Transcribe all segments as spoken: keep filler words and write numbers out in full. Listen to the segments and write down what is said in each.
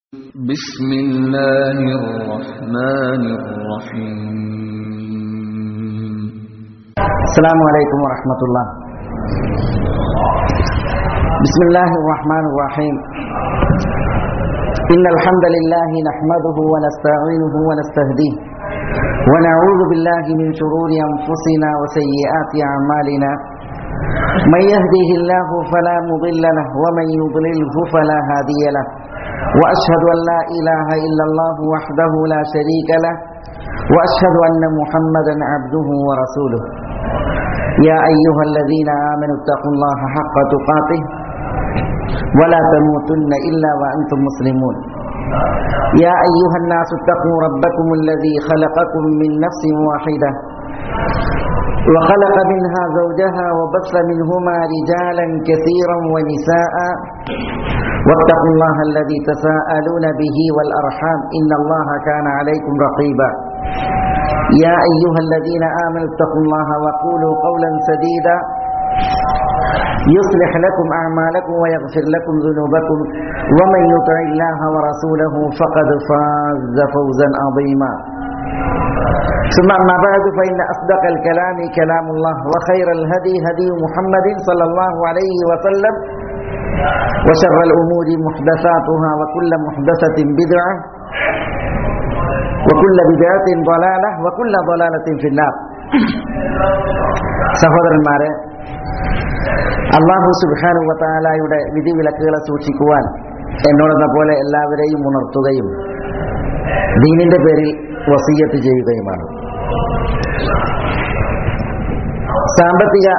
بسم الله الرحمن الرحيم. السلام عليكم ورحمة الله. بسم الله الرحمن الرحيم. إن الحمد لله نحمده ونستعينه ونستهديه ونعوذ بالله من شرور أنفسنا وسيئات أعمالنا. من يهده الله فلا مضل له ومن يضلله فلا هادي له. وأشهد أن لا إله إلا الله وحده لا شريك له وأشهد أن محمدا عبده ورسوله. يا أيها الذين آمنوا اتقوا الله حق تقاته ولا تموتن إلا وأنتم مسلمون. يا أيها الناس اتقوا ربكم الذي خلقكم من نفس واحدة وخلق منها زوجها وبث منهما رجالا كثيرا ونساء واتقوا الله الذي تساءلون به والأرحام إن الله كان عليكم رقيبا. يا أيها الذين آمنوا اتقوا الله وقولوا قولا سديدا يصلح لكم أعمالكم ويغفر لكم ذنوبكم ومن يطع الله ورسوله فقد فاز فوزا عظيما. ثم أما بعد فإن أصدق الكلام كلام الله وخير الهدي هدي محمد صلى الله عليه وسلم وشر الأمور محدثاتها وكل محدثة بدعة وكل بدعة ضلالة وكل ضلالة في النار. സഹോദരന്മാരെ, അല്ലാഹു സുബ്ഹാനഹു വ തആലയുടെ വിധിവിലക്കുകളെ സൂക്ഷിക്കുവാൻ എന്നോടെന്ന പോലെ എല്ലാവരെയും ഉണർത്തുകയും ദീനിന്റെ പേരിൽ വസിയ്യത്ത് ചെയ്യുകയുമാണ്. സാമ്പത്തിക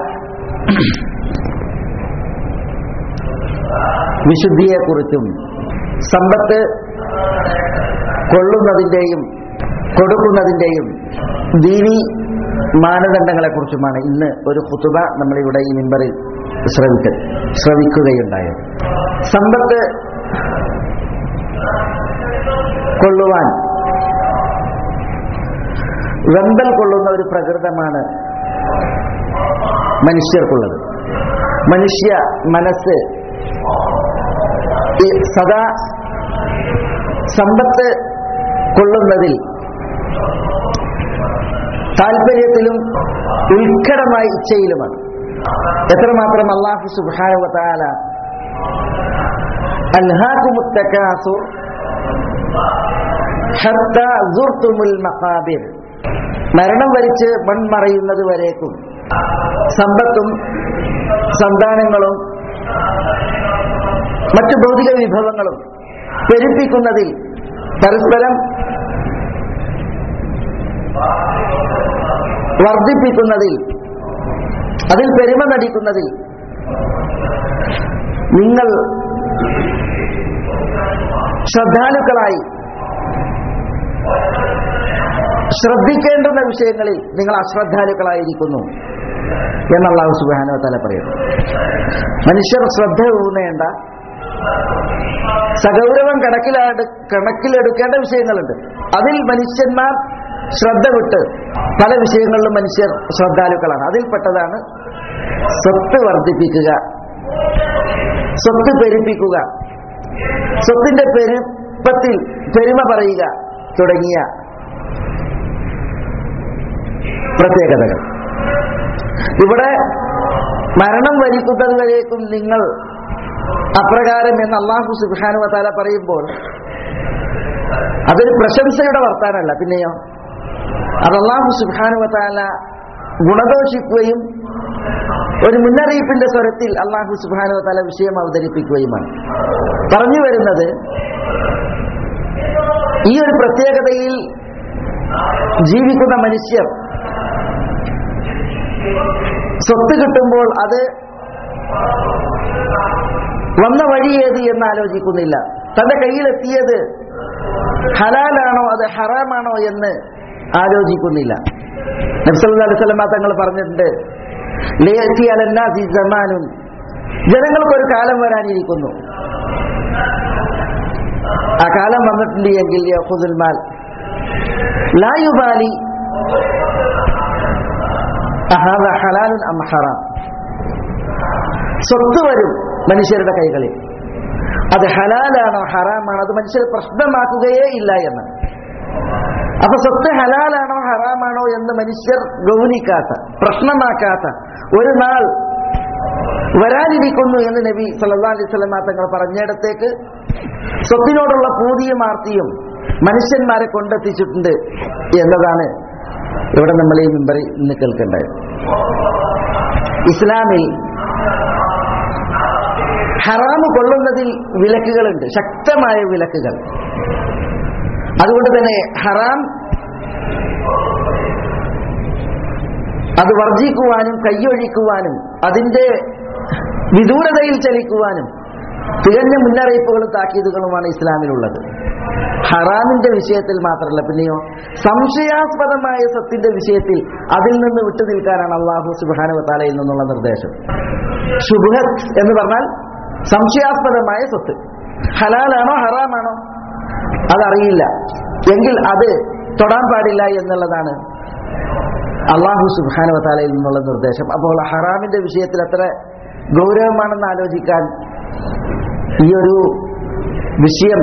വിശുദ്ധിയെക്കുറിച്ചും സമ്പത്ത് കൊള്ളുന്നതിൻ്റെയും കൊടുക്കുന്നതിൻ്റെയും ദീനി മാനദണ്ഡങ്ങളെക്കുറിച്ചുമാണ് ഇന്ന് ഒരു ഖുതുബ നമ്മളിവിടെ ഈ മിമ്പറിൽ ശ്രവിക്ക ശ്രവിക്കുകയുണ്ടായത്. സമ്പത്ത് കൊള്ളുവാൻ വെമ്പൽ കൊള്ളുന്ന ഒരു പ്രകൃതമാണ് മനുഷ്യർക്കുള്ളത്. മനുഷ്യ മനസ്സ് സദാ സമ്പത്ത് കൊള്ളുന്നതിൽ താല്പര്യത്തിലും ഉത്കടമായ ഇച്ഛയിലുമാണ്. എത്രമാത്രം അല്ലാഹു സുബ്ഹാനഹു വ തആല അൽഹാകുമുത് തകാസുർ ഹത്താ സുർതുമുൽ മഖാബിർ, മരണം വരിച്ച് മൺമറയുന്നത് വരേക്കും സമ്പത്തും സന്താനങ്ങളും മറ്റു ഭൗതിക വിഭവങ്ങളും പെരുപ്പിക്കുന്നതിൽ, പരസ്പരം വർദ്ധിപ്പിക്കുന്നതിൽ, അതിൽ പെരുമ നടിക്കുന്നതിൽ നിങ്ങൾ ശ്രദ്ധാലുക്കളായി ശ്രദ്ധിക്കേണ്ടുന്ന വിഷയങ്ങളിൽ നിങ്ങൾ അശ്രദ്ധാലുക്കളായിരിക്കുന്നു എന്ന് അല്ലാഹു സുബ്ഹാനഹു വ തആല പറയുന്നു. മനുഷ്യർ ശ്രദ്ധ ഊന്നേണ്ട, സഗൗരവം കണക്കിലാട് കണക്കിലെടുക്കേണ്ട വിഷയങ്ങളുണ്ട്. അതിൽ മനുഷ്യന്മാർ ശ്രദ്ധ വിട്ട് പല വിഷയങ്ങളിലും മനുഷ്യർ ശ്രദ്ധാലുക്കളാണ്. അതിൽപ്പെട്ടതാണ് സ്വത്ത് വർദ്ധിപ്പിക്കുക, സ്വത്ത് പെരുപ്പിക്കുക, സ്വത്തിന്റെ പെരുപ്പത്തിൽ പെരുമ പറയുക തുടങ്ങിയ പ്രത്യേകതകൾ. ഇവിടെ മരണം വരിക്കുന്നത് വരേക്കും നിങ്ങൾ അപ്രകാരം എന്ന് അല്ലാഹു സുബ്ഹാനഹു വ തആല പറയുമ്പോൾ അതൊരു പ്രശംസയുടെ വർത്താനല്ല, പിന്നെയോ അത് അല്ലാഹു സുബ്ഹാനഹു വ തആല ഗുണദോഷിക്കുകയും ഒരു മുന്നറിയിപ്പിന്റെ സ്വരത്തിൽ അല്ലാഹു സുബ്ഹാനഹു വ തആല വിഷയം അവതരിപ്പിക്കുകയുമാണ്. പറഞ്ഞു വരുന്നത്, ഈ ഒരു പ്രത്യേകതയിൽ ജീവിക്കുന്ന മനുഷ്യർ സ്വത്ത് കിട്ടുമ്പോൾ അത് വന്ന വഴി ഏത് എന്ന് ആലോചിക്കുന്നില്ല. തന്റെ കയ്യിലെത്തിയത് ഹലാലാണോ അത് ഹറാമാണോ എന്ന് ആലോചിക്കുന്നില്ല. നബി സല്ലല്ലാഹു അലൈഹി വസല്ലം തങ്ങൾ പറഞ്ഞിട്ടുണ്ട്, ലയതി അലന്നാസി സമാനുൻ, ജനങ്ങൾക്കൊരു കാലം വരാനിരിക്കുന്നു, ആ കാലം വന്നിട്ടുണ്ട് എങ്കിൽ യഖുദുൽ മാൽ ലാ യുബാലി അഹാദാ ഹലാലുൻ അം ഹറാം. സ്വത്ത് വരും മനുഷ്യരുടെ കൈകളിൽ, അത് ഹലാലാണോ ഹറാമാണോ അത് മനുഷ്യർ പ്രശ്നമാക്കുകയേ ഇല്ല എന്ന്. അപ്പൊ സ്വത്ത് ഹലാലാണോ ഹറാമാണോ എന്ന് മനുഷ്യർ ഗൗനിക്കാത്ത, പ്രശ്നമാക്കാത്ത ഒരു നാൾ വരാനിരിക്കുന്നു എന്ന് നബി സല്ലല്ലാഹു അലൈഹി വസല്ലം തങ്ങൾ പറഞ്ഞിടത്തേക്ക് സ്വത്തിനോടുള്ള പൂതിയും ആർത്തിയും മനുഷ്യന്മാരെ കൊണ്ടെത്തിച്ചിട്ടുണ്ട് എന്നതാണ് ഇവിടെ നമ്മൾ ഈ മിമ്പറിൽ ഇന്ന് കേൾക്കേണ്ടത്. ഇസ്ലാമിൽ ഹറാമ് കൊള്ളുന്നതിൽ വിലക്കുകളുണ്ട്, ശക്തമായ വിലക്കുകൾ. അതുകൊണ്ട് തന്നെ ഹറാം അത് വർജിക്കുവാനും കയ്യൊഴിക്കുവാനും അതിന്റെ വിദൂരതയിൽ ചലിക്കുവാനും തികഞ്ഞ മുന്നറിയിപ്പുകളും താക്കീതുകളുമാണ് ഇസ്ലാമിലുള്ളത്. ഹറാമിന്റെ വിഷയത്തിൽ മാത്രമല്ല, പിന്നെയോ സംശയാസ്പദമായ സ്വത്തിന്റെ വിഷയത്തിൽ അതിൽ നിന്ന് വിട്ടുനിൽക്കാനാണ് അല്ലാഹു സുബ്ഹാനഹു വ തആലയിൽ നിന്നുള്ള നിർദ്ദേശം. ശുബ്ഹത്ത് എന്ന് പറഞ്ഞാൽ സംശയാസ്പദമായ സ്വത്ത് ഹലാലാണോ ഹറാമാണോ അതറിയില്ല എങ്കിൽ അത് തൊടാൻ പാടില്ല എന്നുള്ളതാണ് അല്ലാഹു സുബ്ഹാനഹു വ തആലയിൽ നിന്നുള്ള നിർദ്ദേശം. അപ്പോൾ ഹറാമിന്റെ വിഷയത്തിൽ എത്ര ഗൗരവമാണെന്ന് ആലോചിക്കാൻ ഈ ഒരു വിഷയം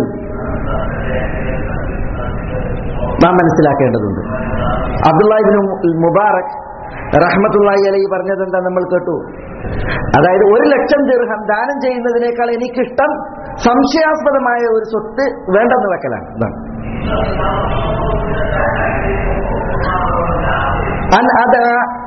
നാം മനസ്സിലാക്കേണ്ടതുണ്ട്. അബ്ദുല്ലാഹി ഇബ്നു മുബാറക് റഹ്മത്തുള്ളാഹി അലൈഹി പറഞ്ഞത് എന്താ നമ്മൾ കേട്ടു. അതായത് ഒരു ലക്ഷം ദിർഹം ദാനം ചെയ്യുന്നതിനേക്കാൾ എനിക്കിഷ്ടം സംശയാസ്പദമായ ഒരു സ്വത്ത് വേണ്ടെന്ന് വെക്കലാണ്. ഇതാണ് അൻ അദ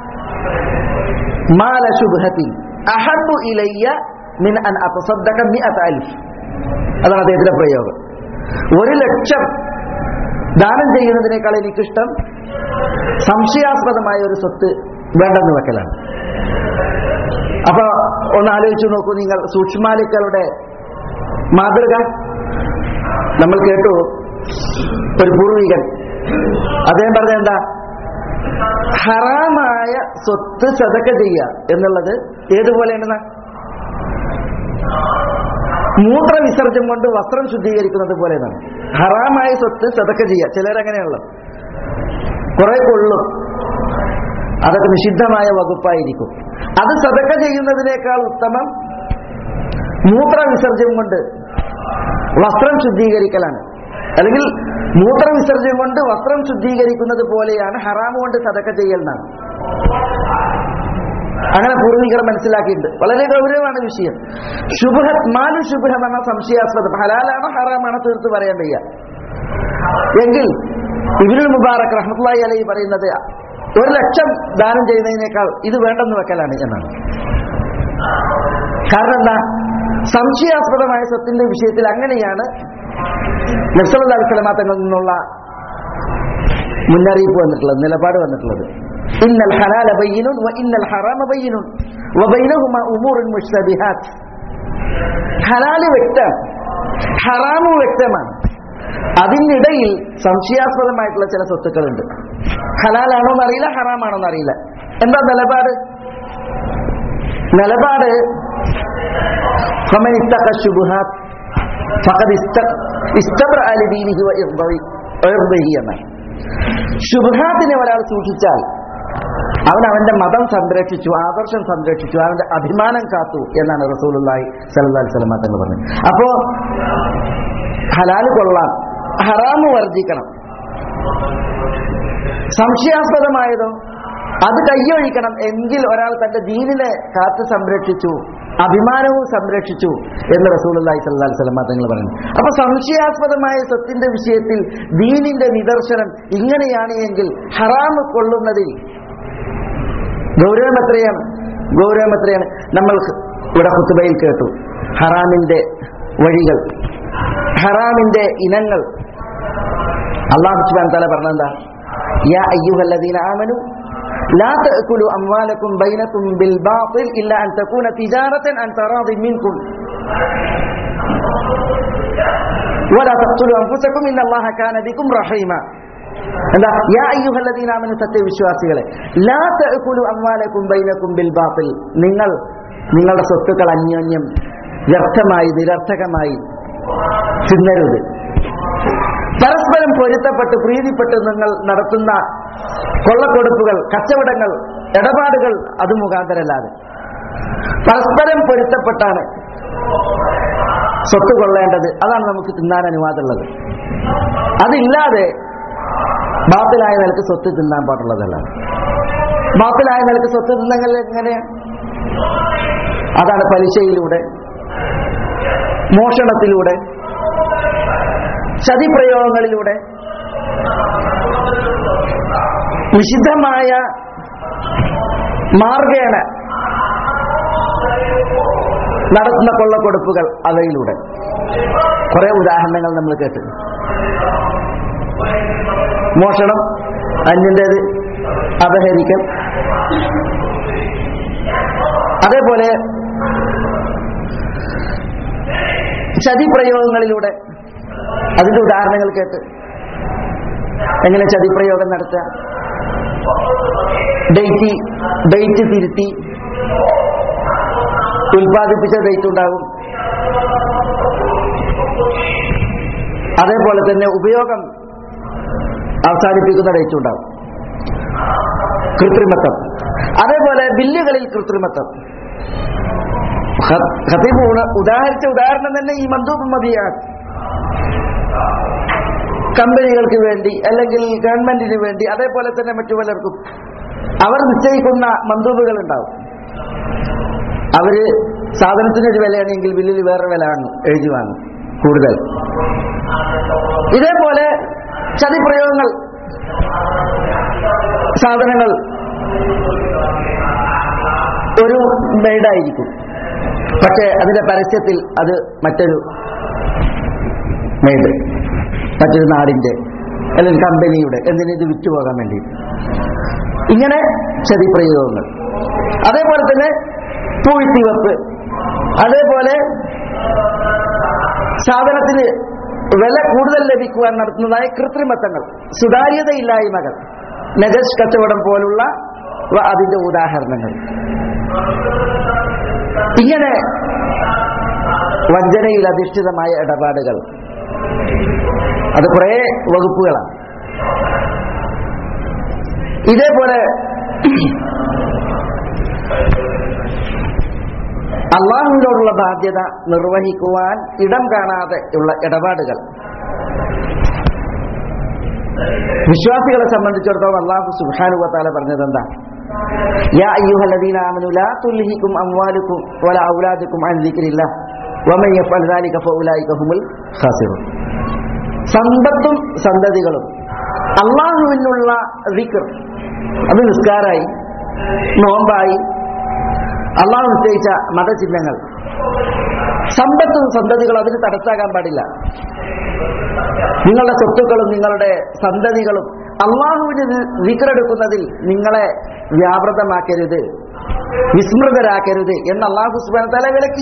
മാല ശുബ്ഹത്തിൻ അഹബ്ബു ഇലയ്യ മിൻ അൻ അതസദ്ദഖ മിഅത അൽഫ്. അതാണ് അദ്ദേഹത്തിന്റെ പ്രയോഗം. ഒരു ലക്ഷം ദാനം ചെയ്യുന്നതിനേക്കാൾ എനിക്കിഷ്ടം സംശയാസ്പദമായ ഒരു സ്വത്ത് വേണ്ടെന്ന് വെക്കലാണ്. അപ്പൊ ഒന്ന് ആലോചിച്ചു നോക്കൂ നിങ്ങൾ, സൂക്ഷ്മാലുക്കളുടെ മാതൃക നമ്മൾ കേട്ടു. ഒരു പൂർവികൻ അദ്ദേഹം പറഞ്ഞ എന്താ, ഹറാമായ സ്വത്ത് സദഖ ചെയ്യുക എന്നുള്ളത് ഏതുപോലെയാണെന്ന്, മൂത്ര വിസർജം കൊണ്ട് വസ്ത്രം ശുദ്ധീകരിക്കുന്നത് പോലെയാണ്. ഹറാമായ സ്വത്ത് സദഖ ചെയ്യുക. ചിലരങ്ങനെയുള്ളത് കുറെ കൊള്ളും, അതൊക്കെ നിഷിദ്ധമായ വകുപ്പായിരിക്കും. അത് സദഖ ചെയ്യുന്നതിനേക്കാൾ ഉത്തമം മൂത്ര വിസർജം കൊണ്ട് വസ്ത്രം ശുദ്ധീകരിക്കലാണ്. അല്ലെങ്കിൽ മൂത്ര വിസർജം കൊണ്ട് വസ്ത്രം ശുദ്ധീകരിക്കുന്നത് പോലെയാണ് ഹറാമ് കൊണ്ട് സദഖ ചെയ്യലാണ്. അങ്ങനെ പൂർവികർ മനസ്സിലാക്കിയിട്ടുണ്ട്. വളരെ ഗൗരവമാണ് വിഷയം. ശുബ്ഹത്ത് മാലു ശുബ്ഹം എന്ന സംശയാസ്പദം ഹലാലാണോ ഹറാമാണോ തീർത്ത് പറയാൻ വയ്യ എങ്കിൽ ഇബ്നുൽ മുബാറക് റഹ്മത്തുള്ളാഹി അലൈഹി പറയുന്നത് ഒരു ലക്ഷം ദാനം ചെയ്യുന്നതിനേക്കാൾ ഇത് വേണ്ടെന്ന് വെക്കലാണ് എന്നാണ്. കാരണം എന്താ, സംശയാസ്പദമായ സ്വത്തിന്റെ വിഷയത്തിൽ അങ്ങനെയാണ് നബി സല്ലല്ലാഹു അലൈഹി വസല്ലം തങ്ങളിൽ നിന്നുള്ള മുന്നറിയിപ്പ് വന്നിട്ടുള്ളത്, നിലപാട് വന്നിട്ടുള്ളത്. ഇന്നൽ ഹലാല ബയ്യിനുൻ വ ഇന്നൽ ഹറാമ ബയ്യിനുൻ വ ബൈനഹുമാ ഉമൂറുൻ മുശ്തബിഹാത്ത്. ഹലാല് വ്യക്തം, ഹറാമു വ്യക്തമാണ്. അതിനിടയിൽ സംശയാസ്പദമായിട്ടുള്ള ചില സ്വത്തുക്കളുണ്ട്. ഹലാലാണോ എന്നറിയില്ല, ഹറാമാണോ എന്നറിയില്ല. എന്താ നിലപാട്? നിലപാട് ഫമൻ ഇത്തഖ ശുബ്ഹാത്ത് ഫഖദ് ഇസ്തബ്റഅ ലിദീനിഹി വ ഇർദിഹി എന്നാണ്. ശുബ്ഹാത്തിനെ ഒരാൾ സൂക്ഷിച്ചാൽ അവൻ അവന്റെ മതം സംരക്ഷിച്ചു, ആദർശം സംരക്ഷിച്ചു, അവന്റെ അഭിമാനം കാത്തു എന്നാണ് റസൂലുള്ളാഹി സ്വല്ലല്ലാഹു അലൈഹി വസല്ലം തങ്ങൾ പറഞ്ഞത്. അപ്പോ ഹലാല് കൊള്ളാം, ഹറാമ് വർജിക്കണം. സംശയാസ്പദമായതോ അത് കയ്യൊഴിക്കണം. എങ്കിൽ ഒരാൾ തന്റെ ദീനിനെ കാത്തു സംരക്ഷിച്ചു, അഭിമാനവും സംരക്ഷിച്ചു എന്ന് റസൂലുള്ളാഹി സ്വല്ലല്ലാഹു അലൈഹി വസല്ലം തങ്ങൾ പറയുന്നു. അപ്പൊ സംശയാസ്പദമായ സ്വത്തിന്റെ വിഷയത്തിൽ ദീനിന്റെ നിദർശനം ഇങ്ങനെയാണ് എങ്കിൽ ഹറാമ് കൊള്ളുന്നതിൽ ഗൗരവം എത്രയാണ്, ഗൗരവം എത്രയാണ്. നമ്മൾ ഇവിടെ ഖുതുബയിൽ കേട്ടു ഹറാമിന്റെ വഴികൾ, ഹറാമിന്റെ ഇനങ്ങൾ. അല്ലാഹു സുബ്ഹാനഹു വ തആല പറഞ്ഞെന്താ, യാ അയ്യുഹല്ലദീന ആമനു ലാ തഅകുലു അംവാലകും ബൈനകും ബിൽ ബാത്തിൽ ഇല്ലാ അൻ തകൂന തിജാറതൻ അൻ തറാദിൻ മിൻകും വലാ തഖ്തുലു അൻഫുസകും ഇന്നല്ലാഹ കാന ബികും റഹീമ. എന്താ, യാ അയ്യുഹല്ലദീന ആമനു, സത്യവിശ്വാസികളെ, ലാ തഅകുലു അംവാലകും ബൈനകും ബിൽ ബാത്തിൽ, നിങ്ങൾ നിങ്ങളുടെ സ്വത്തുക്കൾ അന്യോന്യം വ്യർത്ഥമായി നിരർത്ഥകമായി തിന്നരുത്. പരസ്പരം പൊരുത്തപ്പെട്ട് പ്രീതിപ്പെട്ട് നിങ്ങൾ നടത്തുന്ന കൊള്ളക്കൊടുപ്പുകൾ, കച്ചവടങ്ങൾ, ഇടപാടുകൾ അത് മുഖാന്തരല്ലാതെ പരസ്പരം പൊരുത്തപ്പെട്ടാണ് സ്വത്ത് കൊള്ളേണ്ടത്, അതാണ് നമുക്ക് തിന്നാൻ അനുവാദമുള്ളത്. അതില്ലാതെ ബാത്തിലായ നിലക്ക് സ്വത്ത് തിന്നാൻ പാടുള്ളതല്ല. ബാത്തിലായ നിലക്ക് സ്വത്ത് തിന്നെങ്കിൽ എങ്ങനെ? അതാണ് പലിശയിലൂടെ, മോഷണത്തിലൂടെ, ചതിപ്രയോഗങ്ങളിലൂടെ, നിഷിദ്ധമായ മാർഗേണ നടത്തുന്ന കൊള്ളക്കൊടുപ്പുകൾ, അവയിലൂടെ. കുറെ ഉദാഹരണങ്ങൾ നമ്മൾ കേട്ടു. മോഷണം, അന്യൻ്റേത് അപഹരിക്കൽ, അതേപോലെ ചതിപ്രയോഗങ്ങളിലൂടെ അതിന്റെ ഉദാഹരണങ്ങൾ കേട്ട് എങ്ങനെ ചതിപ്രയോഗം നടത്തുക, ഡേറ്റ് ഡേറ്റ് തിരുത്തി ഉൽപ്പാദിപ്പിച്ച ഡേറ്റ് ഉണ്ടാകും. അതേപോലെ തന്നെ ഉപയോഗം അവസാനിപ്പിക്കുന്ന ഡേറ്റ് ഉണ്ടാകും. കൃത്രിമത്വം. അതേപോലെ ബില്ലുകളിൽ കൃത്രിമത്വം. ഖതീബ് ഉദാഹരിച്ച ഉദാഹരണം തന്നെ ഈ മന്ദൂബ് മദിയാണ്. കമ്പനികൾക്ക് വേണ്ടി അല്ലെങ്കിൽ ഗവൺമെന്റിന് വേണ്ടി, അതേപോലെ തന്നെ മറ്റു പലർക്കും അവർ നിശ്ചയിക്കുന്ന മന്ദൂബുകൾ ഉണ്ടാവും. അവര് സാധനത്തിനൊരു വിലയാണെങ്കിൽ ബില്ലിൽ വേറെ വില വാങ്ങും, എഴുതി വാങ്ങും കൂടുതൽ. ഇതേപോലെ ചതിപ്രയോഗങ്ങൾ, സാധനങ്ങൾ ഒരു മെയ്ഡായിരിക്കും, പക്ഷെ അതിന്റെ പരസ്യത്തിൽ അത് മറ്റൊരു മെയ്ഡ്, മറ്റൊരു നാടിന്റെ അല്ലെങ്കിൽ കമ്പനിയുടെ, എന്തിനും ഇത് വിറ്റുപോകാൻ വേണ്ടി. ഇങ്ങനെ ചതിപ്രയോഗങ്ങൾ. അതേപോലെ തന്നെ പൂഴ്ത്തിവെപ്പ്, അതേപോലെ സാധനത്തിന് വില കൂടുതൽ ലഭിക്കുവാൻ നടത്തുന്നതായ കൃത്രിമത്വങ്ങൾ, സുതാര്യതയില്ലായ്മകൾ, നജസ് കച്ചവടം പോലുള്ള അതിന്റെ ഉദാഹരണങ്ങൾ. ഇങ്ങനെ വഞ്ചനയിൽ അധിഷ്ഠിതമായ ഇടപാടുകൾ, അത് കുറേ വകുപ്പുകളാണ്. ഇതേപോലെ അള്ളാഹുവിനോടുള്ള ബാധ്യത നിർവഹിക്കുവാൻ ഇടം കാണാതെ ഉള്ള ഇടപാടുകൾ. വിശ്വാസികളെ സംബന്ധിച്ചിടത്തോളം അള്ളാഹു സുബ്ഹാനഹു വ തആല പറഞ്ഞത് എന്താ? യാ അയ്യുഹല്ലദീന ആമനൂ ലാ തുൽഹികും അംവാലുകും വലാ ഔലാദുകും അൻ ദിക്രില്ലാഹ് വമൻ യഫ്അൽ ദാലിക ഫഉലൈക ഹുമുൽ ഖാസിറൂൻ. സമ്പത്തും സന്തതികളും അള്ളാഹുവിനുള്ള ദിക്ർ, അത് നിസ്കാരായി, നോമ്പായി, അള്ളാഹു നിശ്ചയിച്ച മതചിഹ്നങ്ങൾ, സമ്പത്തും സന്തതികളും അതിന് തടസ്സാകാൻ പാടില്ല. നിങ്ങളുടെ സ്വത്തുക്കളും നിങ്ങളുടെ സന്തതികളും അള്ളാഹുവിന് ദിക്റെടുക്കുന്നതിൽ നിങ്ങളെ വ്യാപൃതമാക്കരുത്, വിസ്മൃതരാക്കരുത് എന്ന് അള്ളാഹു സുബ്ഹാനഹു വ തആല വിലക്കി.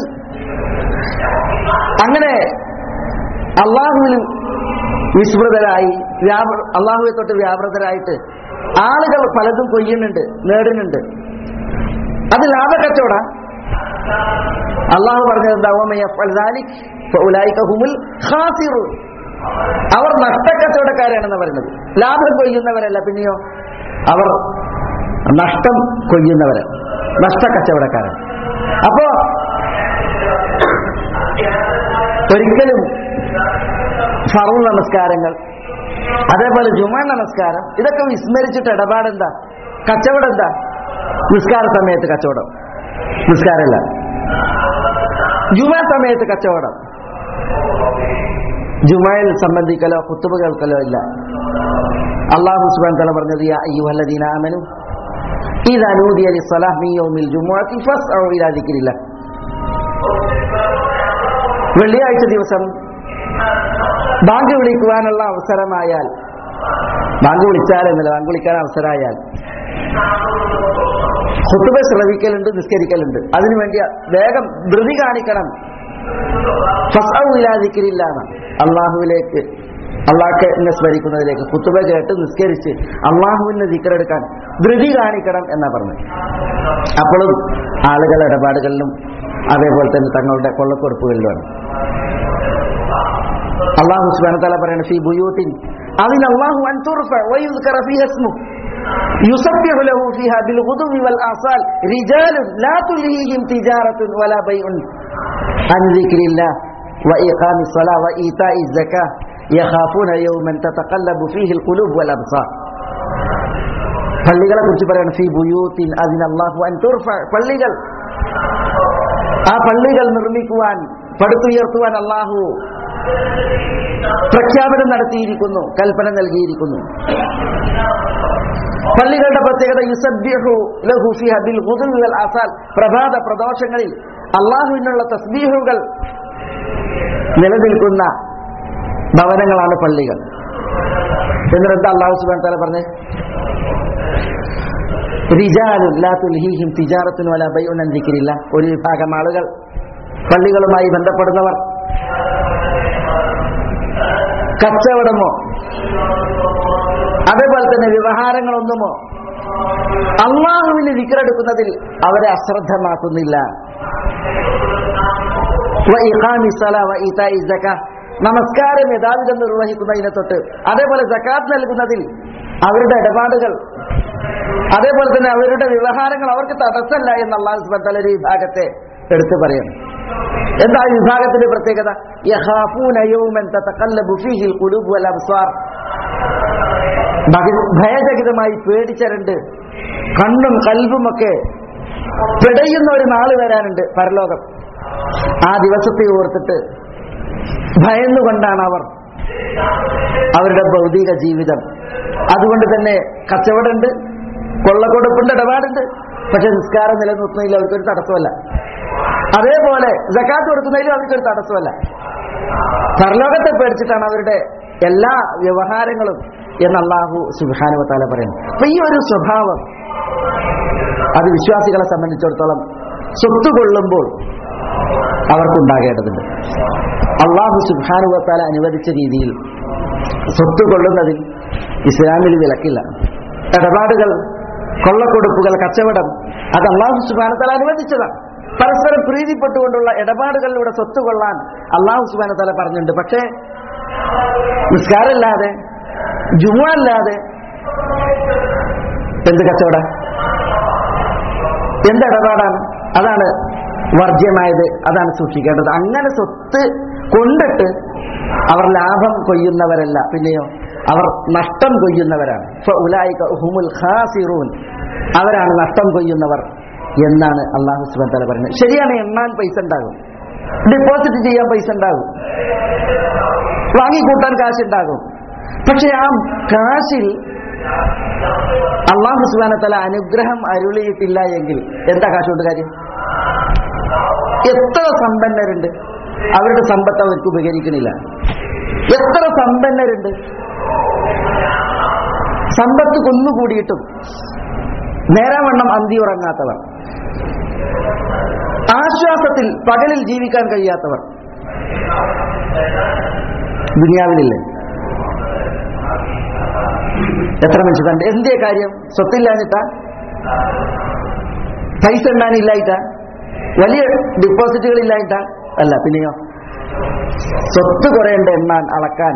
അങ്ങനെ അള്ളാഹുവിൽ വിസ്മൃതരായി, അള്ളാഹുവെ തൊട്ട് വ്യാപൃതരായിട്ട് ആളുകൾ പലതും കൊയ്യുന്നുണ്ട്, നേടുന്നുണ്ട്. അത് ലാഭക്കച്ചവട. അള്ളാഹു പറഞ്ഞത് എന്താ? അവർ നഷ്ടക്കച്ചവടക്കാരാണെന്ന് പറയുന്നത്. ലാഭം കൊയ്യുന്നവരല്ല, പിന്നെയോ അവർ നഷ്ടം കൊയ്യുന്നവരാണ്, നഷ്ടക്കച്ചവടക്കാരാണ്. അപ്പോ ഒരിക്കലും ഫർള് നമസ്കാരങ്ങൾ, അതേപോലെ ജുമാ നമസ്കാരം, ഇതൊക്കെ വിസ്മരിച്ചിട്ട് ഇടപാടെന്താ? കച്ചവടം എന്താ? നിസ്കാര സമയത്ത് കച്ചവടം, നിസ്കാരമല്ല. ജുമാ സമയത്ത് കച്ചവടം, ജുമയിൽ സംബന്ധിക്കലോ ഖുതുബ കേൾക്കലോ ഇല്ല. അല്ലാഹു സുബ്ഹാനഹു വ തആല പറഞ്ഞത് യാ അയ്യുഹല്ലദീന ആമനൂ ഇദാ നൂദിയ ലിസ്സലാഹി മിൻ യൗമിൽ ജുമുഅത്തി ഫസ്ഔ ഇലാ ദിക്രില്ലാഹ്. വെള്ളിയാഴ്ച ദിവസം ബാങ്ക് വിളിക്കുവാനുള്ള അവസരമായാൽ, ബാങ്ക് വിളിച്ചാലെന്നല്ല, ബാങ്ക് വിളിക്കാൻ അവസരമായാൽ ഖുതുബ ശ്രവിക്കലുണ്ട്, നിസ്കരിക്കലുണ്ട്. അതിനുവേണ്ടി വേഗം ധൃതി കാണിക്കണം. ഫസ്ഔ ഇലാ ദിക്രില്ലാഹ്, അള്ളാഹുവിലേക്ക്, അള്ളാഹ്നെ സ്മരിക്കുന്നതിലേക്ക്, ഖുതുബ കേട്ട് നിസ്കരിച്ച് അള്ളാഹുവിനെ ദിക്റെടുക്കാൻ ധൃതി കാണിക്കണം എന്നാ പറഞ്ഞത്. അപ്പോഴും ആളുകൾ ഇടപാടുകളിലും അതേപോലെ തന്നെ തങ്ങളുടെ കൊള്ളക്കൊടുപ്പുകളിലുമാണ്. അല്ലാഹു സുബ്ഹാനഹു വ തആല പറയുന്നു ഫീ ബുയൂത്തിൻ അദിന അല്ലാഹു അൻ തുർഫ വയുസ്കറ ഫീഹാ ഇസ്മു യുസബ്ബിഹു ലഹു ഫീഹാ ബിൽ ഗുദുവി വൽ ആസാൽ റിജാലുൻ ലാ തുൽഹിഹിം തിജാറത്തുൻ വലാ ബൈഉൻ അൻ ദിക്രില്ലാഹ് وإقام الصلاة وإيتاء الزكاة يخافون يوما تتقلب فيه القلوب والأبصار. പള്ളികളെ കുറിച്ച് പറയണം, ഫീ ബുയൂത്തിൻ അദിനല്ലാഹു അൻ തുർഫ, പള്ളികൾ, ആ പള്ളികൾ നിർമ്മിക്കുവാൻ പടുത്തുയർത്തുവാൻ അല്ലാഹു പ്രഖ്യാപനം നടത്തിയിരിക്കുന്നു, കൽപ്പന നൽകിയിരിക്കുന്നു. പള്ളികളുടെ പ്രത്യേകത യുസബ്ബിഹു ലഹു ഫീഹാ ബിൽ ഗുദുവി വൽ ആസാൽ, പ്രഭാത പ്രദോഷങ്ങളിൽ അല്ലാഹുവിനുള്ള തസ്ബീഹുകൾ നിലനിൽക്കുന്ന ഭവനങ്ങളാണ് പള്ളികൾ. എന്നിട്ട് അല്ലാഹു സുബ്ഹാനഹു വ തആല പറഞ്ഞു, റിജാലുൻ ലാ തുൽഹീഹിം തിജാറത്തുൻ വലാ ബൈഉൻ അൻ ദിക്രില്ലാഹ്, ഒരു വിഭാഗം ആളുകൾ, പള്ളികളുമായി ബന്ധപ്പെടുന്നവർ, കച്ചവടമോ അതേപോലെ തന്നെ വ്യവഹാരങ്ങളൊന്നുമോ അല്ലാഹുവിനെ ദിക്റെടുക്കുന്നതിൽ അവരെ അശ്രദ്ധമാക്കുന്നില്ല. വഇഖാമി സ്വലാ വഇതാഇ സകാത്ത്, നമസ്കാരം യഥാവിധം നിർവഹിക്കുന്നതിനെ തൊട്ട് അതേപോലെ സകാത്ത് നൽകുന്നതിൽ അവരുടെ ഇടപാടുകൾ, അതേപോലെ തന്നെ അവരുടെ വ്യവഹാരങ്ങൾ അവർക്ക് തടസ്സമല്ല എന്ന് അല്ലാഹു സുബ്ഹാനഹു വ തആല ഒരു വിഭാഗത്തെ എടുത്തു പറയുന്നു. എന്താ ഈ വിഭാഗത്തിന്റെ പ്രത്യേകത? യഖാഫൂന യൗമൻ തതഖല്ലബു ഫീഹിൽ ഖുലൂബ് വൽ അബ്സാർ, ഭയചകിതമായി പേടിച്ചരണ്ട് കണ്ണും കൽബുമൊക്കെ പിടയുന്ന ഒരു നാള് വരാനുണ്ട്, പരലോകം. ആ ദിവസത്തെ ഓർത്തിട്ട് ഭയന്നുകൊണ്ടാണ് അവർ അവരുടെ ഭൗതിക ജീവിതം. അതുകൊണ്ട് തന്നെ കച്ചവടമുണ്ട്, കൊള്ളക്കൊടുപ്പുണ്ട്, ഇടപാടുണ്ട്, പക്ഷെ നിസ്കാരം നിലനിർത്തുന്നതിൽ അവർക്കൊരു തടസ്സമല്ല. അതേപോലെ സകാത്ത് കൊടുക്കുന്നതിലും അവർക്കൊരു തടസ്സമല്ല. പരലോകത്തെ പേടിച്ചിട്ടാണ് അവരുടെ എല്ലാ വ്യവഹാരങ്ങളും എന്ന് അല്ലാഹു സുബ്ഹാനഹു വ തആല പറയുന്നു. അപ്പൊ ഈ ഒരു സ്വഭാവം അത് വിശ്വാസികളെ സംബന്ധിച്ചിടത്തോളം സ്വത്ത് കൊള്ളുമ്പോൾ അവർക്കുണ്ടാകേണ്ടതുണ്ട്. അല്ലാഹു സുബ്ഹാനഹു വ തആല അനുവദിച്ച രീതിയിൽ സ്വത്ത് കൊള്ളുന്നതിൽ ഇസ്ലാമിൽ വിലക്കില്ല. ഇടപാടുകൾ, കൊള്ളക്കൊടുപ്പുകൾ, കച്ചവടം അത് അല്ലാഹു സുബ്ഹാനഹു വ തആല അനുവദിച്ചതാണ്. പരസ്പരം പ്രീതിപ്പെട്ടുകൊണ്ടുള്ള ഇടപാടുകളിലൂടെ സ്വത്ത് കൊള്ളാൻ അല്ലാഹു സുബ്ഹാനഹു വ തആല പറഞ്ഞിട്ടുണ്ട്. പക്ഷേ നിസ്കാരമില്ലാതെ, ജുമുഅ അല്ലാതെ എന്ത് കച്ചവടം, എന്ത് ഇടപാടാണ്? അതാണ് വർജ്യമായത്, അതാണ് സൂക്ഷിക്കേണ്ടത്. അങ്ങനെ സ്വത്ത് കൊണ്ടിട്ട് അവർ ലാഭം കൊയ്യുന്നവരല്ല, പിന്നെയോ അവർ നഷ്ടം കൊയ്യുന്നവരാണ്. ഫഉലൈക ഹുമുൽ ഖാസിറൂൻ, അവരാണ് നഷ്ടം കൊയ്യുന്നവർ എന്നാണ് അല്ലാഹു സുബ്ഹാനഹു വ തആല പറയുന്നത്. ശരിയാണ്, എണ്ണാൻ പൈസ ഉണ്ടാകും, ഡെപ്പോസിറ്റ് ചെയ്യാൻ പൈസ ഉണ്ടാകും, വാങ്ങിക്കൂട്ടാൻ കാശുണ്ടാകും. പക്ഷെ ആ കാശിൽ അല്ലാഹു സുബ്ഹാനഹു വ തആല അനുഗ്രഹം അരുളിയിട്ടില്ല എങ്കിൽ എന്താ കാശ് കൊണ്ട് കാര്യം? എത്ര സമ്പന്നരുണ്ട്, അവരുടെ സമ്പത്ത് അവർക്ക് ഉപകരിക്കണില്ല. എത്ര സമ്പന്നരുണ്ട്, സമ്പത്ത് കൊന്നുകൂടിയിട്ടും നേരാവണ്ണം അന്തി ഉറങ്ങാത്തവർ, ആശ്വാസത്തിൽ പകലിൽ ജീവിക്കാൻ കഴിയാത്തവർ ദുനിയാവിലില്ലേ? എത്ര മനുഷ്യരുണ്ട്? എന്തേ കാര്യം? സ്വത്തില്ലാഞ്ഞിട്ടാ? പൈസ എണ്ണാനില്ലായിട്ടാ? വലിയ ഡിപ്പോസിറ്റുകൾ ഇല്ലായിട്ടാ? അല്ല, പിന്നെയോ സ്വത്ത് കുറേണ്ട, എണ്ണാൻ, അളക്കാൻ,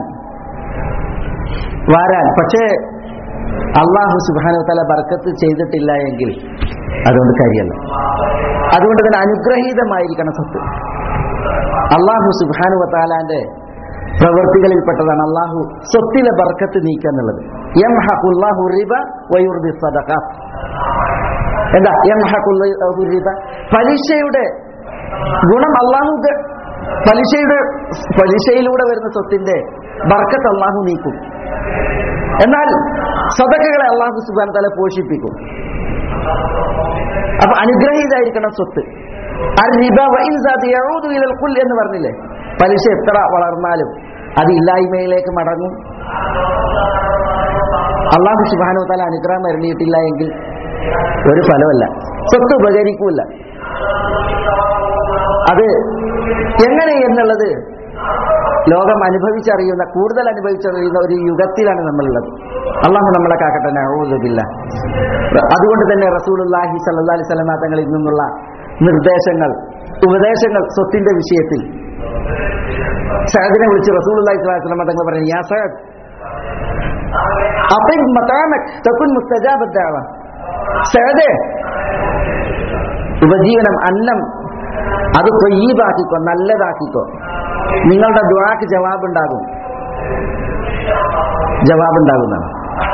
വാരാൻ. പക്ഷേ അല്ലാഹു സുബ്ഹാനഹു വ തആല ബർക്കത്ത് ചെയ്തിട്ടില്ല എങ്കിൽ അതുകൊണ്ട് കാര്യമല്ല. അതുകൊണ്ട് തന്നെ അനുഗ്രഹീതമായിരിക്കണം സ്വത്ത്. അല്ലാഹു സുബ്ഹാനഹു വ തആലാന്റെ പ്രവൃത്തികളിൽപ്പെട്ടതാണ് അല്ലാഹു സ്വത്തിലെ ബർക്കത്ത് നീക്കുക എന്നുള്ളത്. യംഹഖുല്ലാഹു റിബ വയുർബി സദഖാത്ത്. എന്താ യംഹഖുല്ലാഹു റിബ? പലിശയുടെ ഗുണം അല്ലാഹു, പലിശയുടെ പലിശയിലൂടെ വരുന്ന സ്വത്തിന്റെ ബർക്കത്ത് അല്ലാഹു നീക്കും. എന്നാൽ സദഖകളെ അല്ലാഹു സുബ്ഹാനഹു വ തആല പോഷിപ്പിക്കും. അപ്പൊ അനുഗ്രഹീതായിരിക്കണം സ്വത്ത്. അർരിബ വഇൻ സാദ യഊദു ഇലൽ ഖുൽ എന്ന് പറഞ്ഞില്ലേ? പലിശ എത്ര വളർന്നാലും അത് ഇല്ലായ്മയിലേക്ക് മടങ്ങും. അല്ലാഹു സുബ്ഹാനഹു വ തആല അനുഗ്രഹം അരുളിയിട്ടില്ല എങ്കിൽ ഒരു ഫലമല്ല, സ്വത്ത് ഉപകരിക്കൂല. അത് എങ്ങനെ എന്നുള്ളത് ലോകം അനുഭവിച്ചറിയുന്ന, കൂടുതൽ അനുഭവിച്ചറിയുന്ന ഒരു യുഗത്തിലാണ് നമ്മളുള്ളത്. അല്ലാഹു നമ്മളെ കാക്കട്ടെ, നഊദു ബില്ലാഹ്. അതുകൊണ്ട് തന്നെ റസൂലുള്ളാഹി സ്വല്ലല്ലാഹി അലൈഹി വസല്ലം തങ്ങളിൽ നിന്നുള്ള നിർദ്ദേശങ്ങൾ, ഉപദേശങ്ങൾ സ്വത്തിന്റെ വിഷയത്തിൽ, സഅദിനെ വിളിച്ച് റസൂലുള്ളാഹി സ്വല്ലല്ലാഹി അലൈഹി വസല്ലം തങ്ങൾ പറഞ്ഞു, യാ സഅദ് അഖിം മതാമക് തകുൻ മുസ്തജാബ ദഅവ. സഅദേ, ഉപജീവനം, അന്നം അത് ത്വയ്യിബാക്കിക്കോ, നല്ലതാക്കിക്കോ. നിങ്ങളുടെ ദുആക്ക് ജവാബ് ഉണ്ടാകും, ജവാബ് ഉണ്ടാകുന്നതാണ്.